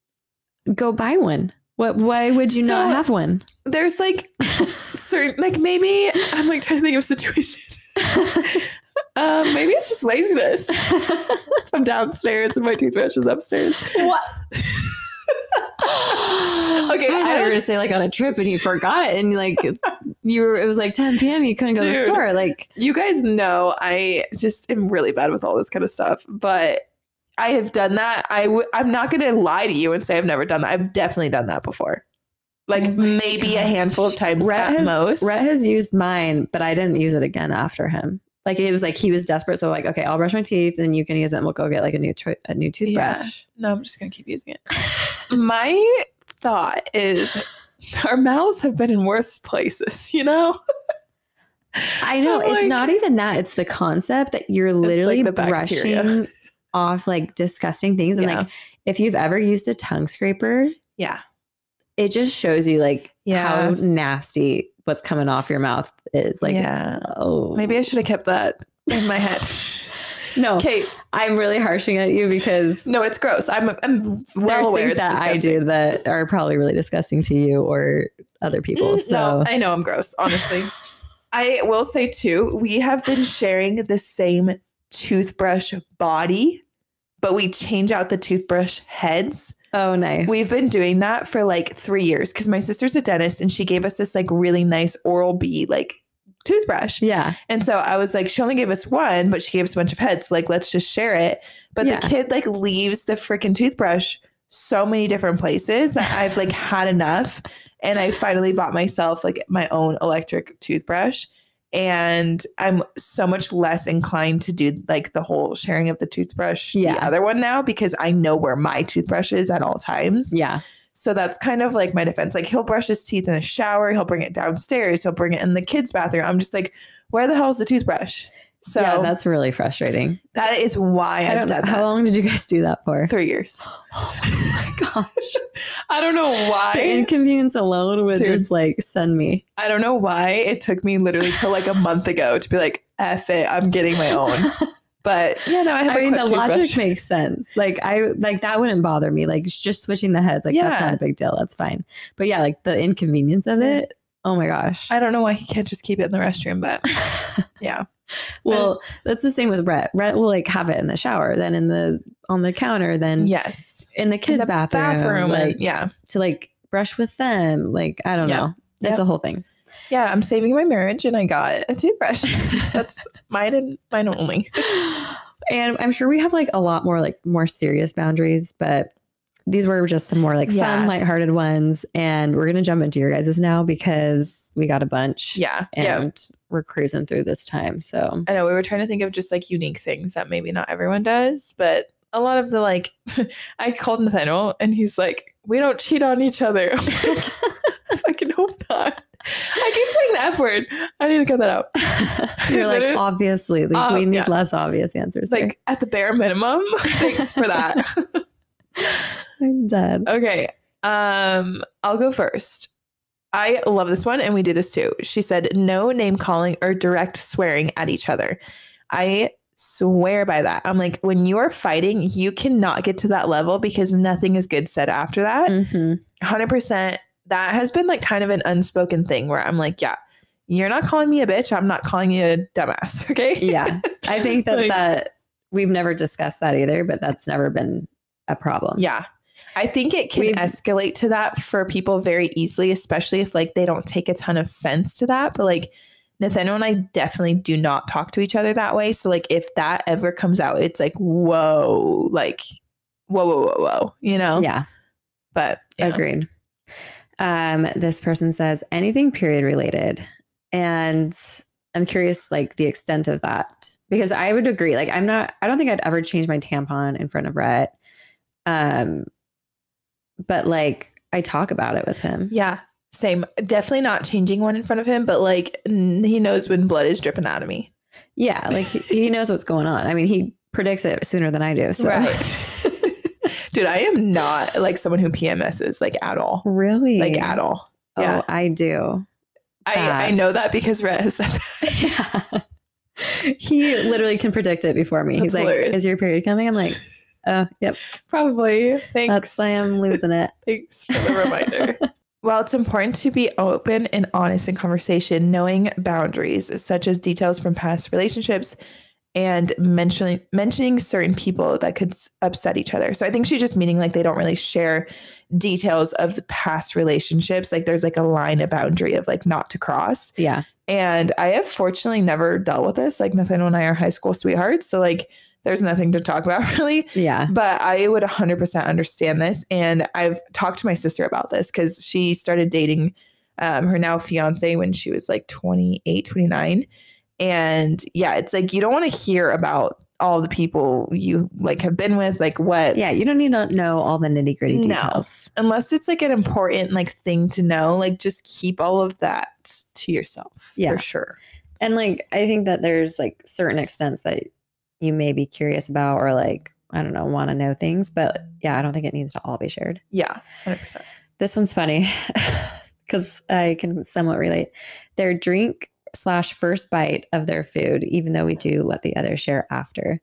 Speaker 1: Go buy one. What? Why would you
Speaker 2: So-
Speaker 1: not have one?
Speaker 2: There's like certain, like maybe I'm like trying to think of a situation. um, maybe it's just laziness. I'm downstairs and my toothbrush is upstairs.
Speaker 1: What?
Speaker 2: Okay,
Speaker 1: I
Speaker 2: I
Speaker 1: thought you were
Speaker 2: don't-
Speaker 1: going to say like on a trip and you forgot it and like you were. It was like ten p.m. You couldn't go to the
Speaker 2: Dude.
Speaker 1: store. Like
Speaker 2: You guys know I just am really bad with all this kind of stuff, but I have done that. I w- I'm not going to lie to you and say I've never done that. I've definitely done that before. Like
Speaker 1: Oh my
Speaker 2: maybe a handful of times
Speaker 1: Rhett
Speaker 2: at
Speaker 1: has,
Speaker 2: most.
Speaker 1: Rhett has used mine, but I didn't use it again after him. Like it was like he was desperate, so like okay, I'll brush my teeth and you can use it. And we'll go get like a new tr- a new toothbrush.
Speaker 2: No, I'm just going to keep using it. My thought is our mouths have been in worse places, you know?
Speaker 1: I know
Speaker 2: I'm
Speaker 1: it's
Speaker 2: like-
Speaker 1: not even that; it's the concept that you're literally
Speaker 2: the bacteria.
Speaker 1: brushing off like disgusting things. And
Speaker 2: Yeah.
Speaker 1: like if you've ever used a tongue scraper,
Speaker 2: Yeah.
Speaker 1: it just shows you like
Speaker 2: Yeah.
Speaker 1: how nasty what's coming off your mouth is. Like,
Speaker 2: yeah.
Speaker 1: oh,
Speaker 2: Maybe I should have kept that in my head.
Speaker 1: no.
Speaker 2: Okay.
Speaker 1: I'm really harshing at you because
Speaker 2: No, it's gross. I'm I'm well
Speaker 1: there's
Speaker 2: aware
Speaker 1: things
Speaker 2: it's
Speaker 1: that I
Speaker 2: disgusting.
Speaker 1: do that are probably really disgusting to you or other people.
Speaker 2: Mm,
Speaker 1: So
Speaker 2: No, I know I'm gross, honestly. I will say too, we have been sharing the same toothbrush body, but we change out the toothbrush heads.
Speaker 1: oh, nice.
Speaker 2: We've been doing that for like three years because my sister's a dentist and she gave us this like really nice Oral-B like toothbrush.
Speaker 1: yeah,
Speaker 2: And so I was like, she only gave us one, but she gave us a bunch of heads. Like, let's just share it. But
Speaker 1: Yeah.
Speaker 2: the kid like leaves the freaking toothbrush so many different places that I've like had enough. And I finally bought myself like my own electric toothbrush. And I'm so much less inclined to do like the whole sharing of the toothbrush,
Speaker 1: Yeah.
Speaker 2: the other one now, because I know where my toothbrush is at all times.
Speaker 1: yeah,
Speaker 2: So that's kind of like my defense. Like he'll brush his teeth in the shower, he'll bring it downstairs, he'll bring it in the kids' bathroom. I'm just like, where the hell is the toothbrush? So
Speaker 1: yeah. That's really frustrating.
Speaker 2: that is why
Speaker 1: I
Speaker 2: I've
Speaker 1: don't know
Speaker 2: done
Speaker 1: how
Speaker 2: that.
Speaker 1: long did you guys do that for?
Speaker 2: Three years.
Speaker 1: Oh my gosh.
Speaker 2: I don't know
Speaker 1: The
Speaker 2: why.
Speaker 1: inconvenience alone would
Speaker 2: Dude.
Speaker 1: just like send me.
Speaker 2: I don't know why it took me literally till like a month ago to be like, F it, I'm getting my own. But yeah, no, I have
Speaker 1: I
Speaker 2: a
Speaker 1: mean,
Speaker 2: quick
Speaker 1: the logic
Speaker 2: toothbrush.
Speaker 1: makes sense. Like I like that wouldn't bother me. Like just switching the heads, like that's
Speaker 2: Yeah.
Speaker 1: not a big deal. That's fine. But yeah, like the inconvenience of
Speaker 2: Yeah.
Speaker 1: it. Oh my gosh.
Speaker 2: I don't know why he can't just keep it in the restroom, but yeah.
Speaker 1: Well, that's the same with Rhett. Rhett will like have it in the shower, then in the on the counter, then
Speaker 2: Yes.
Speaker 1: in the
Speaker 2: In
Speaker 1: kids'
Speaker 2: the
Speaker 1: bathroom,
Speaker 2: and-
Speaker 1: like
Speaker 2: yeah.
Speaker 1: to like brush with them. Like I don't
Speaker 2: Yeah.
Speaker 1: know. It's
Speaker 2: Yep.
Speaker 1: a whole thing.
Speaker 2: Yeah, I'm saving my marriage and I got a toothbrush. That's mine and mine only.
Speaker 1: And I'm sure we have like a lot more like more serious boundaries, but these were just some more like
Speaker 2: Yeah.
Speaker 1: fun, lighthearted ones. And we're going to jump into your guys' now because we got a bunch.
Speaker 2: Yeah.
Speaker 1: And
Speaker 2: yeah.
Speaker 1: we're cruising through this time. So
Speaker 2: I know we were trying to think of just like unique things that maybe not everyone does, but a lot of the like, I called Nathaniel and he's like, we don't cheat on each other. I'm like, I fucking hope not. I keep saying the F word. I need to cut that out.
Speaker 1: you're like, obviously, like
Speaker 2: Uh,
Speaker 1: we need
Speaker 2: yeah.
Speaker 1: less obvious answers.
Speaker 2: Like
Speaker 1: here.
Speaker 2: at the bare minimum. Thanks for that.
Speaker 1: I'm dead.
Speaker 2: Okay. Um, I'll go first. I love this one, and we do this too. She said, no name calling or direct swearing at each other. I swear by that. I'm like, when you are fighting, you cannot get to that level because nothing is good said after that.
Speaker 1: Mm-hmm.
Speaker 2: one hundred percent. That has been like kind of an unspoken thing where I'm like, yeah, you're not calling me a bitch. I'm not calling you a dumbass. Okay.
Speaker 1: Yeah. I think that
Speaker 2: Like-
Speaker 1: that we've never discussed that either, but that's never been a problem.
Speaker 2: Yeah. I think it can
Speaker 1: We've-
Speaker 2: escalate to that for people very easily, especially if like they don't take a ton of offense to that. But like Nathaniel and I definitely do not talk to each other that way. So like if that ever comes out, it's like, whoa, like, whoa, whoa, whoa, whoa, you know?
Speaker 1: Yeah.
Speaker 2: But yeah.
Speaker 1: Agreed. Um, this person says anything period related. And I'm curious, like the extent of that, because I would agree. Like, I'm not, I don't think I'd ever change my tampon in front of Rhett. Um, but like I talk about it with him.
Speaker 2: Yeah. Same. Definitely not changing one in front of him, but like n- he knows when blood is dripping out of me.
Speaker 1: Yeah. Like he, he knows what's going on. I mean, he predicts it sooner than I do. So
Speaker 2: Right. Dude, I am not like someone who P M S's like at all.
Speaker 1: really,
Speaker 2: Like at all. Yeah.
Speaker 1: Oh, I do.
Speaker 2: I, I
Speaker 1: bad.
Speaker 2: know that because Rhett has said that.
Speaker 1: Yeah. He literally can predict it before me.
Speaker 2: That's
Speaker 1: He's like,
Speaker 2: hilarious.
Speaker 1: is your period coming? I'm like, oh, yep.
Speaker 2: Probably. Thanks.
Speaker 1: That's I am losing it.
Speaker 2: Thanks for the reminder. Well, it's important to be open and honest in conversation, knowing boundaries, such as details from past relationships and mentioning mentioning certain people that could s- upset each other. So I think she's just meaning like they don't really share details of the past relationships. Like there's like a line, a boundary of like not to cross.
Speaker 1: Yeah.
Speaker 2: And I have fortunately never dealt with this. Like Nathaniel and I are high school sweethearts. So like there's nothing to talk about really.
Speaker 1: Yeah.
Speaker 2: But I would one hundred percent understand this. And I've talked to my sister about this because she started dating um, her now fiance when she was like twenty-eight, twenty-nine. And yeah, it's like you don't want to hear about all the people you like have been with, like what.
Speaker 1: Yeah. You don't need to know all the nitty gritty
Speaker 2: No.
Speaker 1: details.
Speaker 2: Unless it's like an important like thing to know, like just keep all of that to yourself.
Speaker 1: Yeah.
Speaker 2: For sure.
Speaker 1: And like, I think that there's like certain extents that you may be curious about or like, I don't know, want to know things. But yeah, I don't think it needs to all be shared.
Speaker 2: Yeah. one hundred percent.
Speaker 1: This one's funny because I can somewhat relate. Their drink slash first bite of their food, even though we do let the other share after.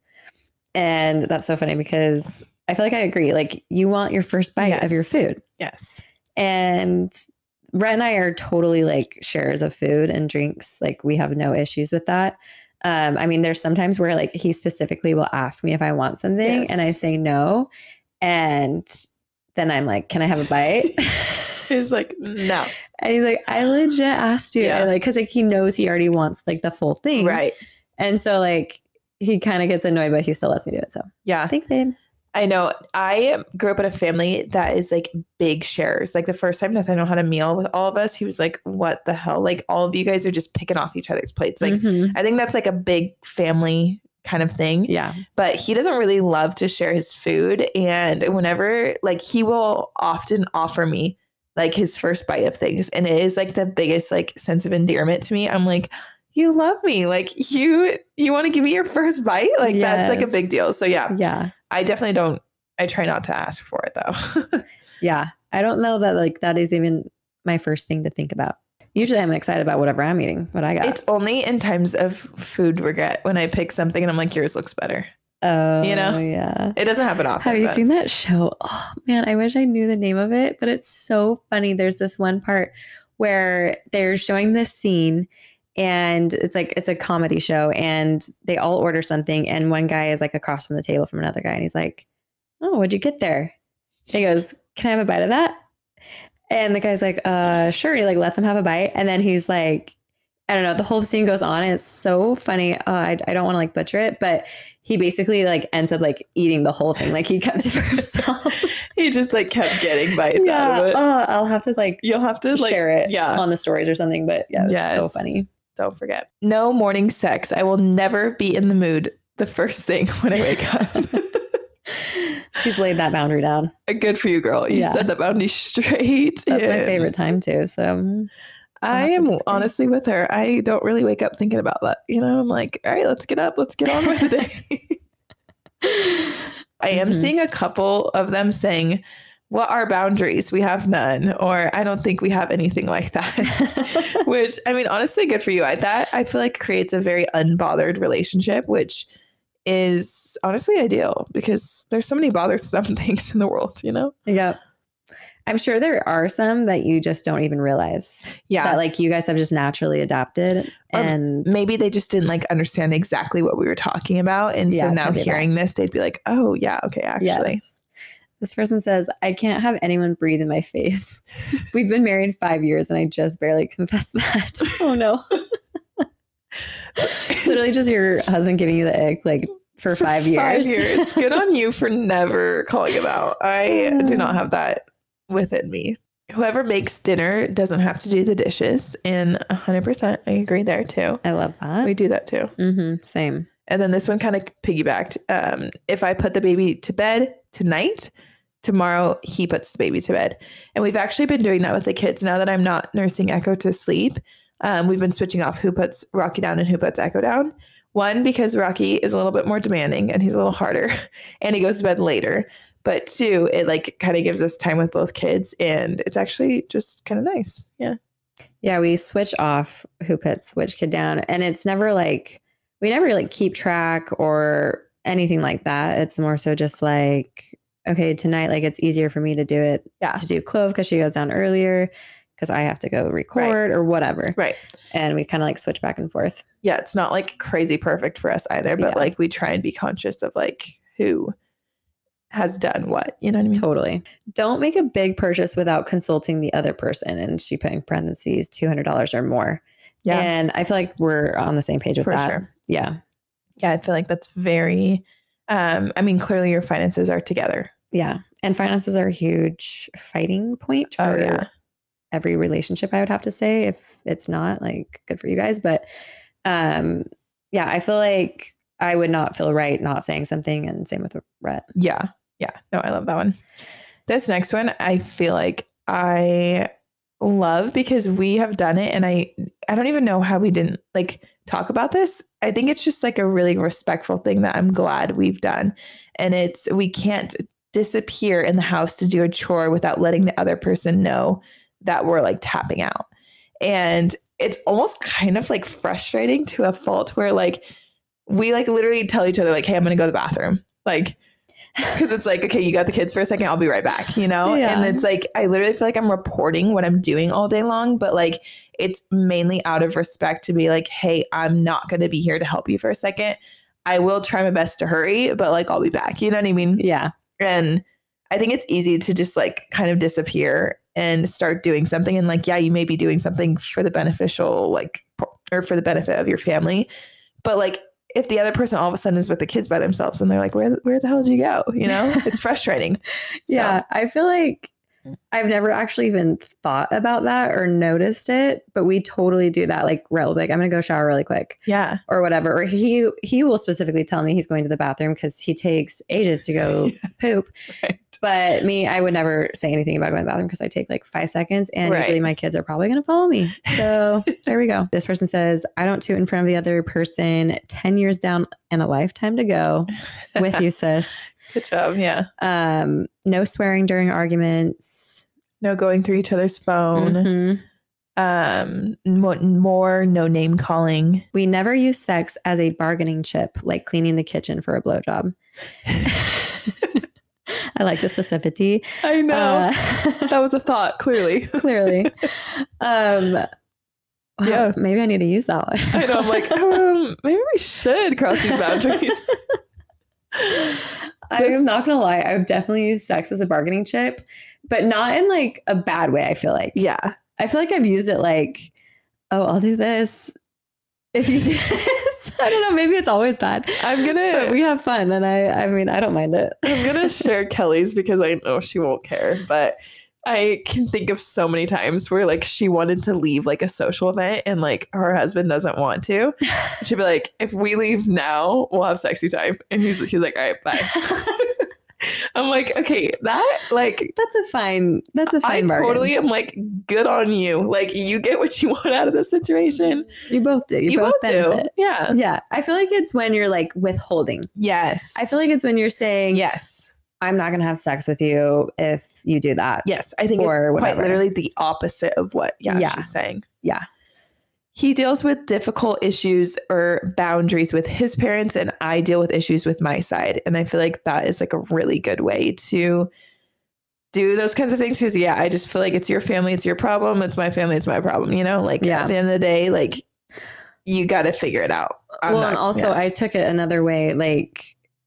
Speaker 1: And that's so funny because I feel like I agree. Like you want your first bite
Speaker 2: Yes.
Speaker 1: of your food.
Speaker 2: Yes.
Speaker 1: And Rhett and I are totally like sharers of food and drinks. Like we have no issues with that. Um, I mean, there's sometimes where like he specifically will ask me if I want something
Speaker 2: Yes.
Speaker 1: and I say no. And then I'm like, can I have a bite?
Speaker 2: He's like, no.
Speaker 1: And he's like, I legit asked you.
Speaker 2: Yeah.
Speaker 1: And, like, cause like he knows he already wants like the full thing.
Speaker 2: Right.
Speaker 1: And so like he kind of gets annoyed, but he still lets me do it. So
Speaker 2: Yeah.
Speaker 1: thanks, babe.
Speaker 2: I know. I grew up in a family that is like big sharers. Like the first time Nathaniel had a meal with all of us, he was like, what the hell? Like all of you guys are just picking off each other's plates. Like
Speaker 1: Mhm.
Speaker 2: I think that's like a big family kind of thing.
Speaker 1: Yeah.
Speaker 2: But he doesn't really love to share his food. And whenever like he will often offer me like his first bite of things. And it is like the biggest like sense of endearment to me. I'm like, you love me. Like you you want to give me your first bite? Like that's like a
Speaker 1: Yes.
Speaker 2: big deal. So yeah.
Speaker 1: Yeah.
Speaker 2: I definitely don't. I try not to ask for it though.
Speaker 1: Yeah. I don't know that like that is even my first thing to think about. Usually I'm excited about whatever I'm eating, what I got.
Speaker 2: It's only in times of food regret when I pick something and I'm like, yours looks better.
Speaker 1: oh,
Speaker 2: you know?
Speaker 1: Yeah.
Speaker 2: It doesn't happen often.
Speaker 1: Have you
Speaker 2: but-
Speaker 1: seen that show? Oh man, I wish I knew the name of it, but it's so funny. There's this one part where they're showing this scene and it's like it's a comedy show and they all order something and one guy is like across from the table from another guy and he's like, oh, what'd you get there? And he goes, can I have a bite of that? And the guy's like, uh, sure. He like lets him have a bite. And then he's like, I don't know. The whole scene goes on and it's so funny. Uh, I, I don't want to like butcher it, but he basically like ends up like eating the whole thing. Like he kept it for himself.
Speaker 2: He just like kept getting bites
Speaker 1: yeah.
Speaker 2: out of it.
Speaker 1: Oh, I'll have to like
Speaker 2: You'll have to like
Speaker 1: share it
Speaker 2: yeah.
Speaker 1: on the stories or something. But yeah, it's
Speaker 2: yes.
Speaker 1: so funny.
Speaker 2: Don't forget. No morning sex. I will never be in the mood the first thing when I wake up.
Speaker 1: She's laid that boundary down.
Speaker 2: Good for you, girl. You
Speaker 1: Yeah.
Speaker 2: set the boundary straight.
Speaker 1: That's
Speaker 2: in.
Speaker 1: my favorite time too. So
Speaker 2: I
Speaker 1: have to
Speaker 2: am
Speaker 1: disagree.
Speaker 2: honestly with her. I don't really wake up thinking about that. You know, I'm like, all right, let's get up. Let's get on with the day. I am
Speaker 1: Mhm.
Speaker 2: seeing a couple of them saying, what are boundaries? We have none. Or I don't think we have anything like that. Which, I mean, honestly, good for you. I, that I feel like creates a very unbothered relationship, which is honestly ideal because there's so many bothersome things in the world, you know?
Speaker 1: yeah. I'm sure there are some that you just don't even realize.
Speaker 2: Yeah.
Speaker 1: That like you guys have just naturally adapted.
Speaker 2: Or
Speaker 1: And
Speaker 2: maybe they just didn't like understand exactly what we were talking about. And
Speaker 1: Yeah,
Speaker 2: so
Speaker 1: it
Speaker 2: now
Speaker 1: could be
Speaker 2: hearing this, they'd be like, oh, yeah, okay, actually.
Speaker 1: yes. This person says, I can't have anyone breathe in my face. We've been married five years and I just barely confessed that. Oh no. Literally just your husband giving you the ick like for,
Speaker 2: For
Speaker 1: five years.
Speaker 2: Five years. Good on you for never calling him out. I do not have that within me. Whoever makes dinner doesn't have to do the dishes. And one hundred percent I agree there too.
Speaker 1: I love that.
Speaker 2: We do that too.
Speaker 1: Mm-hmm. Same.
Speaker 2: And then this one kind of piggybacked. Um, if I put the baby to bed tonight, tomorrow he puts the baby to bed. And we've actually been doing that with the kids now that I'm not nursing Echo to sleep. Um, we've been switching off who puts Rocky down and who puts Echo down. One, because Rocky is a little bit more demanding and he's a little harder and he goes to bed later. But two, it like kind of gives us time with both kids and it's actually just kind of nice. Yeah.
Speaker 1: Yeah, we switch off who puts which kid down. And it's never like, we never like keep track or anything like that. It's more so just like, okay, tonight, like it's easier for me to do it,
Speaker 2: Yeah.
Speaker 1: to do Clove because she goes down earlier because I have to go record or whatever.
Speaker 2: Right.
Speaker 1: And we kind of like switch back and forth.
Speaker 2: Yeah. It's not like crazy perfect for us either, but
Speaker 1: Yeah.
Speaker 2: like we try and be conscious of like who has done what, you know what I mean?
Speaker 1: Totally. Don't make a big purchase without consulting the other person. And she put in parentheses two hundred dollars or more.
Speaker 2: Yeah.
Speaker 1: And I feel like we're on the same page with
Speaker 2: For
Speaker 1: that.
Speaker 2: sure.
Speaker 1: Yeah.
Speaker 2: Yeah. I feel like that's very, um, I mean, clearly your finances are together.
Speaker 1: Yeah. And finances are a huge fighting point for
Speaker 2: Oh, yeah.
Speaker 1: every relationship, I would have to say. If it's not, like, good for you guys. But um, yeah, I feel like I would not feel right not saying something. And same with Rhett.
Speaker 2: Yeah. Yeah. No, I love that one. This next one, I feel like I love because we have done it and I I don't even know how we didn't like talk about this. I think it's just like a really respectful thing that I'm glad we've done. And it's we can't disappear in the house to do a chore without letting the other person know that we're like tapping out. And it's almost kind of like frustrating to a fault where like we like literally tell each other like, hey, I'm going to go to the bathroom. Like, because it's like, okay, you got the kids for a second. I'll be right back, you know?
Speaker 1: Yeah.
Speaker 2: And it's like, I literally feel like I'm reporting what I'm doing all day long, but like, it's mainly out of respect to be like, hey, I'm not going to be here to help you for a second. I will try my best to hurry, but like, I'll be back. You know what I mean?
Speaker 1: Yeah.
Speaker 2: And I think it's easy to just like kind of disappear and start doing something. And like, yeah, you may be doing something for the beneficial, like, or for the benefit of your family. But like, if the other person all of a sudden is with the kids by themselves and they're like, where, where the hell did you go? You know, it's frustrating.
Speaker 1: Yeah. I feel like I've never actually even thought about that or noticed it, but we totally do that. Like, Rhett will be like, I'm going to go shower really quick.
Speaker 2: Yeah.
Speaker 1: Or whatever. Or he he will specifically tell me he's going to the bathroom because he takes ages to go
Speaker 2: Yeah.
Speaker 1: poop.
Speaker 2: Right.
Speaker 1: But me, I would never say anything about going to the bathroom because I take like five seconds and
Speaker 2: Right.
Speaker 1: usually my kids are probably going to follow me. So there we go. This person says, I don't toot in front of the other person, ten years down and a lifetime to go with you, sis.
Speaker 2: Good job. Yeah.
Speaker 1: Um, no swearing during arguments.
Speaker 2: No going through each other's phone.
Speaker 1: Mhm.
Speaker 2: Um, more, more no name calling.
Speaker 1: We never use sex as a bargaining chip, like cleaning the kitchen for a blowjob. I like the specificity.
Speaker 2: I know.
Speaker 1: Uh,
Speaker 2: that was a thought, clearly.
Speaker 1: clearly. Um, wow,
Speaker 2: Yeah.
Speaker 1: maybe I need to use that one.
Speaker 2: I know. I'm like, um, maybe we should cross these boundaries.
Speaker 1: I'm not gonna lie. I've definitely used sex as a bargaining chip, but not in like a bad way. I feel like,
Speaker 2: Yeah.
Speaker 1: I feel like I've used it like, oh, I'll do this if you do, I don't know, maybe it's always bad.
Speaker 2: I'm gonna.
Speaker 1: But we have fun, and I, I mean, I don't mind it.
Speaker 2: I'm gonna share Kelly's because I know she won't care, but I can think of so many times where like she wanted to leave like a social event and like her husband doesn't want to. She'd be like, "If we leave now, we'll have sexy time," and he's he's like, "All right, bye." I'm like, okay, that like
Speaker 1: that's a fine that's a fine
Speaker 2: I
Speaker 1: bargain.
Speaker 2: totally am like, good on you. Like you get what you want out of the situation.
Speaker 1: You both do. You,
Speaker 2: You
Speaker 1: both,
Speaker 2: both do.
Speaker 1: benefit.
Speaker 2: Yeah.
Speaker 1: Yeah. I feel like it's when you're like withholding.
Speaker 2: Yes.
Speaker 1: I feel like it's when you're saying,
Speaker 2: yes.
Speaker 1: I'm not going to have sex with you if you do that.
Speaker 2: Yes. I think
Speaker 1: Or
Speaker 2: it's quite
Speaker 1: whatever.
Speaker 2: literally the opposite of what yeah,
Speaker 1: Yeah.
Speaker 2: she's saying.
Speaker 1: Yeah.
Speaker 2: He deals with difficult issues or boundaries with his parents, and I deal with issues with my side. And I feel like that is like a really good way to do those kinds of things. Because yeah, I just feel like it's your family, it's your problem. It's my family, it's my problem. You know, like
Speaker 1: Yeah.
Speaker 2: at the end of the day, like you got to figure it out. I'm
Speaker 1: well,
Speaker 2: not-
Speaker 1: and also
Speaker 2: yeah.
Speaker 1: I took it another way, like,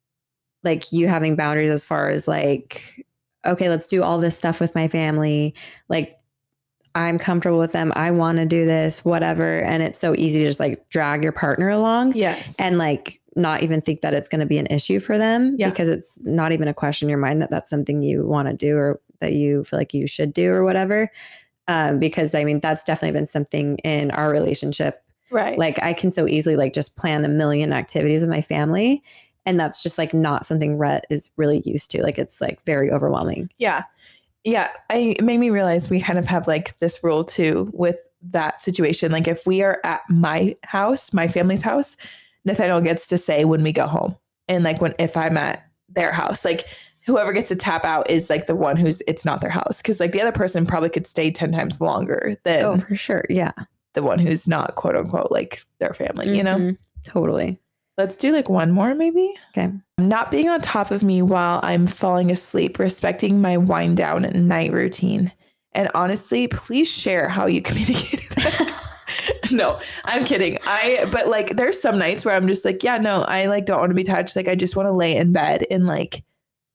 Speaker 1: like you having boundaries as far as like, okay, let's do all this stuff with my family. Like, I'm comfortable with them. I want to do this, whatever. And it's so easy to just like drag your partner along
Speaker 2: yes.
Speaker 1: and like not even think that it's going to be an issue for them
Speaker 2: Yeah.
Speaker 1: because it's not even a question in your mind that that's something you want to do or that you feel like you should do or whatever. Um, because I mean, that's definitely been something in our relationship.
Speaker 2: right.
Speaker 1: Like I can so easily like just plan a million activities with my family. And that's just like not something Rhett is really used to. Like it's like very overwhelming.
Speaker 2: Yeah. Yeah. I, it made me realize we kind of have like this rule too with that situation. Like if we are at my house, my family's house, Nathaniel gets to say when we go home. And like when, if I'm at their house, like whoever gets to tap out is like the one who's, it's not their house. Cause like the other person probably could stay ten times longer than
Speaker 1: Oh, for sure. Yeah.
Speaker 2: the one who's not quote unquote like their family, you know?
Speaker 1: Mhm. Totally.
Speaker 2: Let's do like one more maybe.
Speaker 1: Okay.
Speaker 2: Not being on top of me while I'm falling asleep, respecting my wind down night routine. And honestly, please share how you communicated that. No, I'm kidding. I, but like, there's some nights where I'm just like, yeah, no, I like don't want to be touched. Like, I just want to lay in bed and like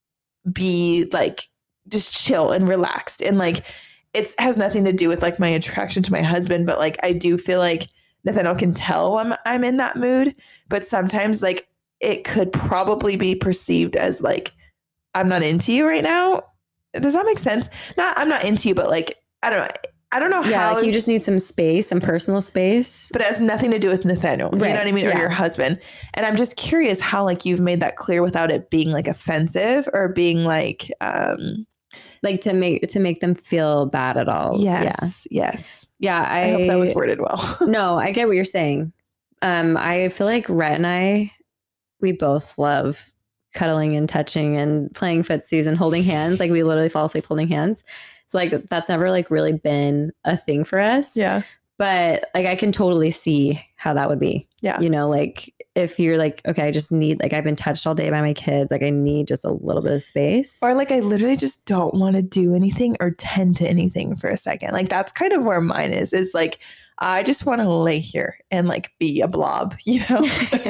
Speaker 2: be like, just chill and relaxed. And like, it has nothing to do with like my attraction to my husband, but like, I do feel like Nathaniel can tell I'm, I'm in that mood, but sometimes like it could probably be perceived as like, I'm not into you right now. Does that make sense? Not, I'm not into you, but like, I don't know. I don't know
Speaker 1: Yeah.
Speaker 2: how,
Speaker 1: Like you just need some space, some personal space.
Speaker 2: but it has nothing to do with Nathaniel. You
Speaker 1: Right,
Speaker 2: know what I mean? Or
Speaker 1: yeah.
Speaker 2: your husband. And I'm just curious how like you've made that clear without it being like offensive or being like, um,
Speaker 1: Like to make to make them feel bad at all.
Speaker 2: yes, yes.
Speaker 1: Yeah. Yeah. I,
Speaker 2: I, hope that was worded well.
Speaker 1: No, I get what you're saying. Um, I feel like Rhett and I, we both love cuddling and touching and playing footsies and holding hands. Like we literally fall asleep holding hands. So like that's never like really been a thing for us.
Speaker 2: Yeah.
Speaker 1: But like I can totally see how that would be.
Speaker 2: Yeah.
Speaker 1: You know, like if you're like, okay, I just need like I've been touched all day by my kids. Like I need just a little bit of space.
Speaker 2: Or like I literally just don't want to do anything or tend to anything for a second. Like that's kind of where mine is, is like I just want to lay here and like be a blob, you know?
Speaker 1: Yeah.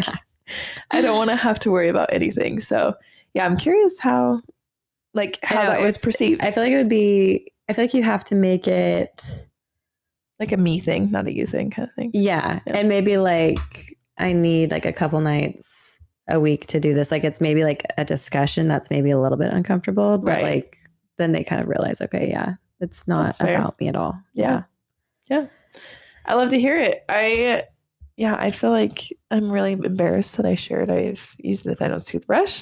Speaker 2: I don't want to have to worry about anything. So yeah, I'm curious how like
Speaker 1: I
Speaker 2: how
Speaker 1: know,
Speaker 2: that was
Speaker 1: it's-
Speaker 2: perceived.
Speaker 1: I feel like it would be I feel like you have to make it
Speaker 2: Like a me thing, not a you thing kind of thing.
Speaker 1: Yeah.
Speaker 2: Yeah.
Speaker 1: And maybe like I need like a couple nights a week to do this. Like it's maybe like a discussion that's maybe a little bit uncomfortable, but
Speaker 2: Right.
Speaker 1: like then they kind of realize, okay, yeah, it's not
Speaker 2: That's fair.
Speaker 1: about me at all.
Speaker 2: Yeah. Yeah. I love to hear it. I, yeah, I feel like I'm really embarrassed that I shared I've used Nathaniel's toothbrush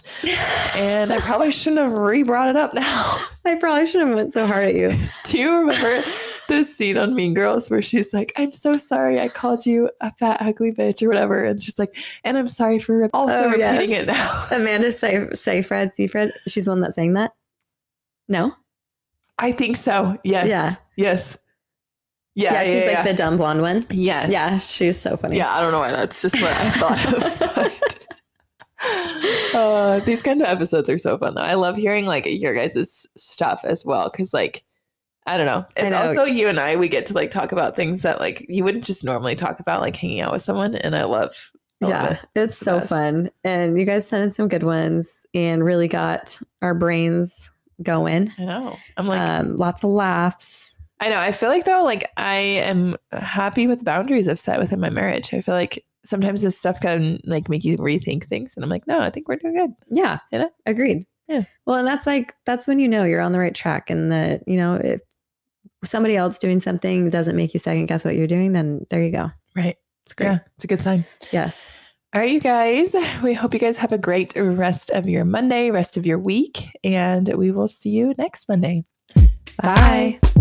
Speaker 2: and I probably shouldn't have re-brought it up now.
Speaker 1: I probably shouldn't have went so hard at you.
Speaker 2: Do you remember this scene on Mean Girls where she's like, I'm so sorry I called you a fat, ugly bitch or whatever. And she's like, and I'm sorry for re- also
Speaker 1: Oh,
Speaker 2: repeating
Speaker 1: yes.
Speaker 2: it now.
Speaker 1: Amanda Say Seyfried, Seyfried, she's the one that's saying that. No?
Speaker 2: I think so. Yes.
Speaker 1: Yeah.
Speaker 2: Yes. Yeah.
Speaker 1: Yeah,
Speaker 2: yeah,
Speaker 1: she's
Speaker 2: yeah,
Speaker 1: like
Speaker 2: yeah.
Speaker 1: the dumb blonde one.
Speaker 2: Yes.
Speaker 1: Yeah, she's so funny.
Speaker 2: Yeah, I don't know why that's just what I thought of. But uh, these kind of episodes are so fun though. I love hearing like your guys' stuff as well. Cause like, I don't know. It's
Speaker 1: know.
Speaker 2: also you and I, we get to like talk about things that like you wouldn't just normally talk about, like hanging out with someone. And I love, I love
Speaker 1: Yeah,
Speaker 2: it.
Speaker 1: it's
Speaker 2: the
Speaker 1: so
Speaker 2: best.
Speaker 1: fun. And you guys sent in some good ones and really got our brains going.
Speaker 2: I know. I'm like,
Speaker 1: Um, lots of laughs.
Speaker 2: I know. I feel like though, like I am happy with the boundaries I've set within my marriage. I feel like sometimes this stuff can like make you rethink things. And I'm like, no, I think we're doing good.
Speaker 1: Yeah.
Speaker 2: You know?
Speaker 1: Agreed.
Speaker 2: Yeah.
Speaker 1: Well, and that's like, that's when you know you're on the right track, and that, you know, if somebody else doing something doesn't make you second guess what you're doing, then there you go.
Speaker 2: Right.
Speaker 1: It's great.
Speaker 2: Yeah. It's a good sign.
Speaker 1: Yes.
Speaker 2: All right, you guys. We hope you guys have a great rest of your Monday, rest of your week, and we will see you next Monday.
Speaker 1: Bye. Bye.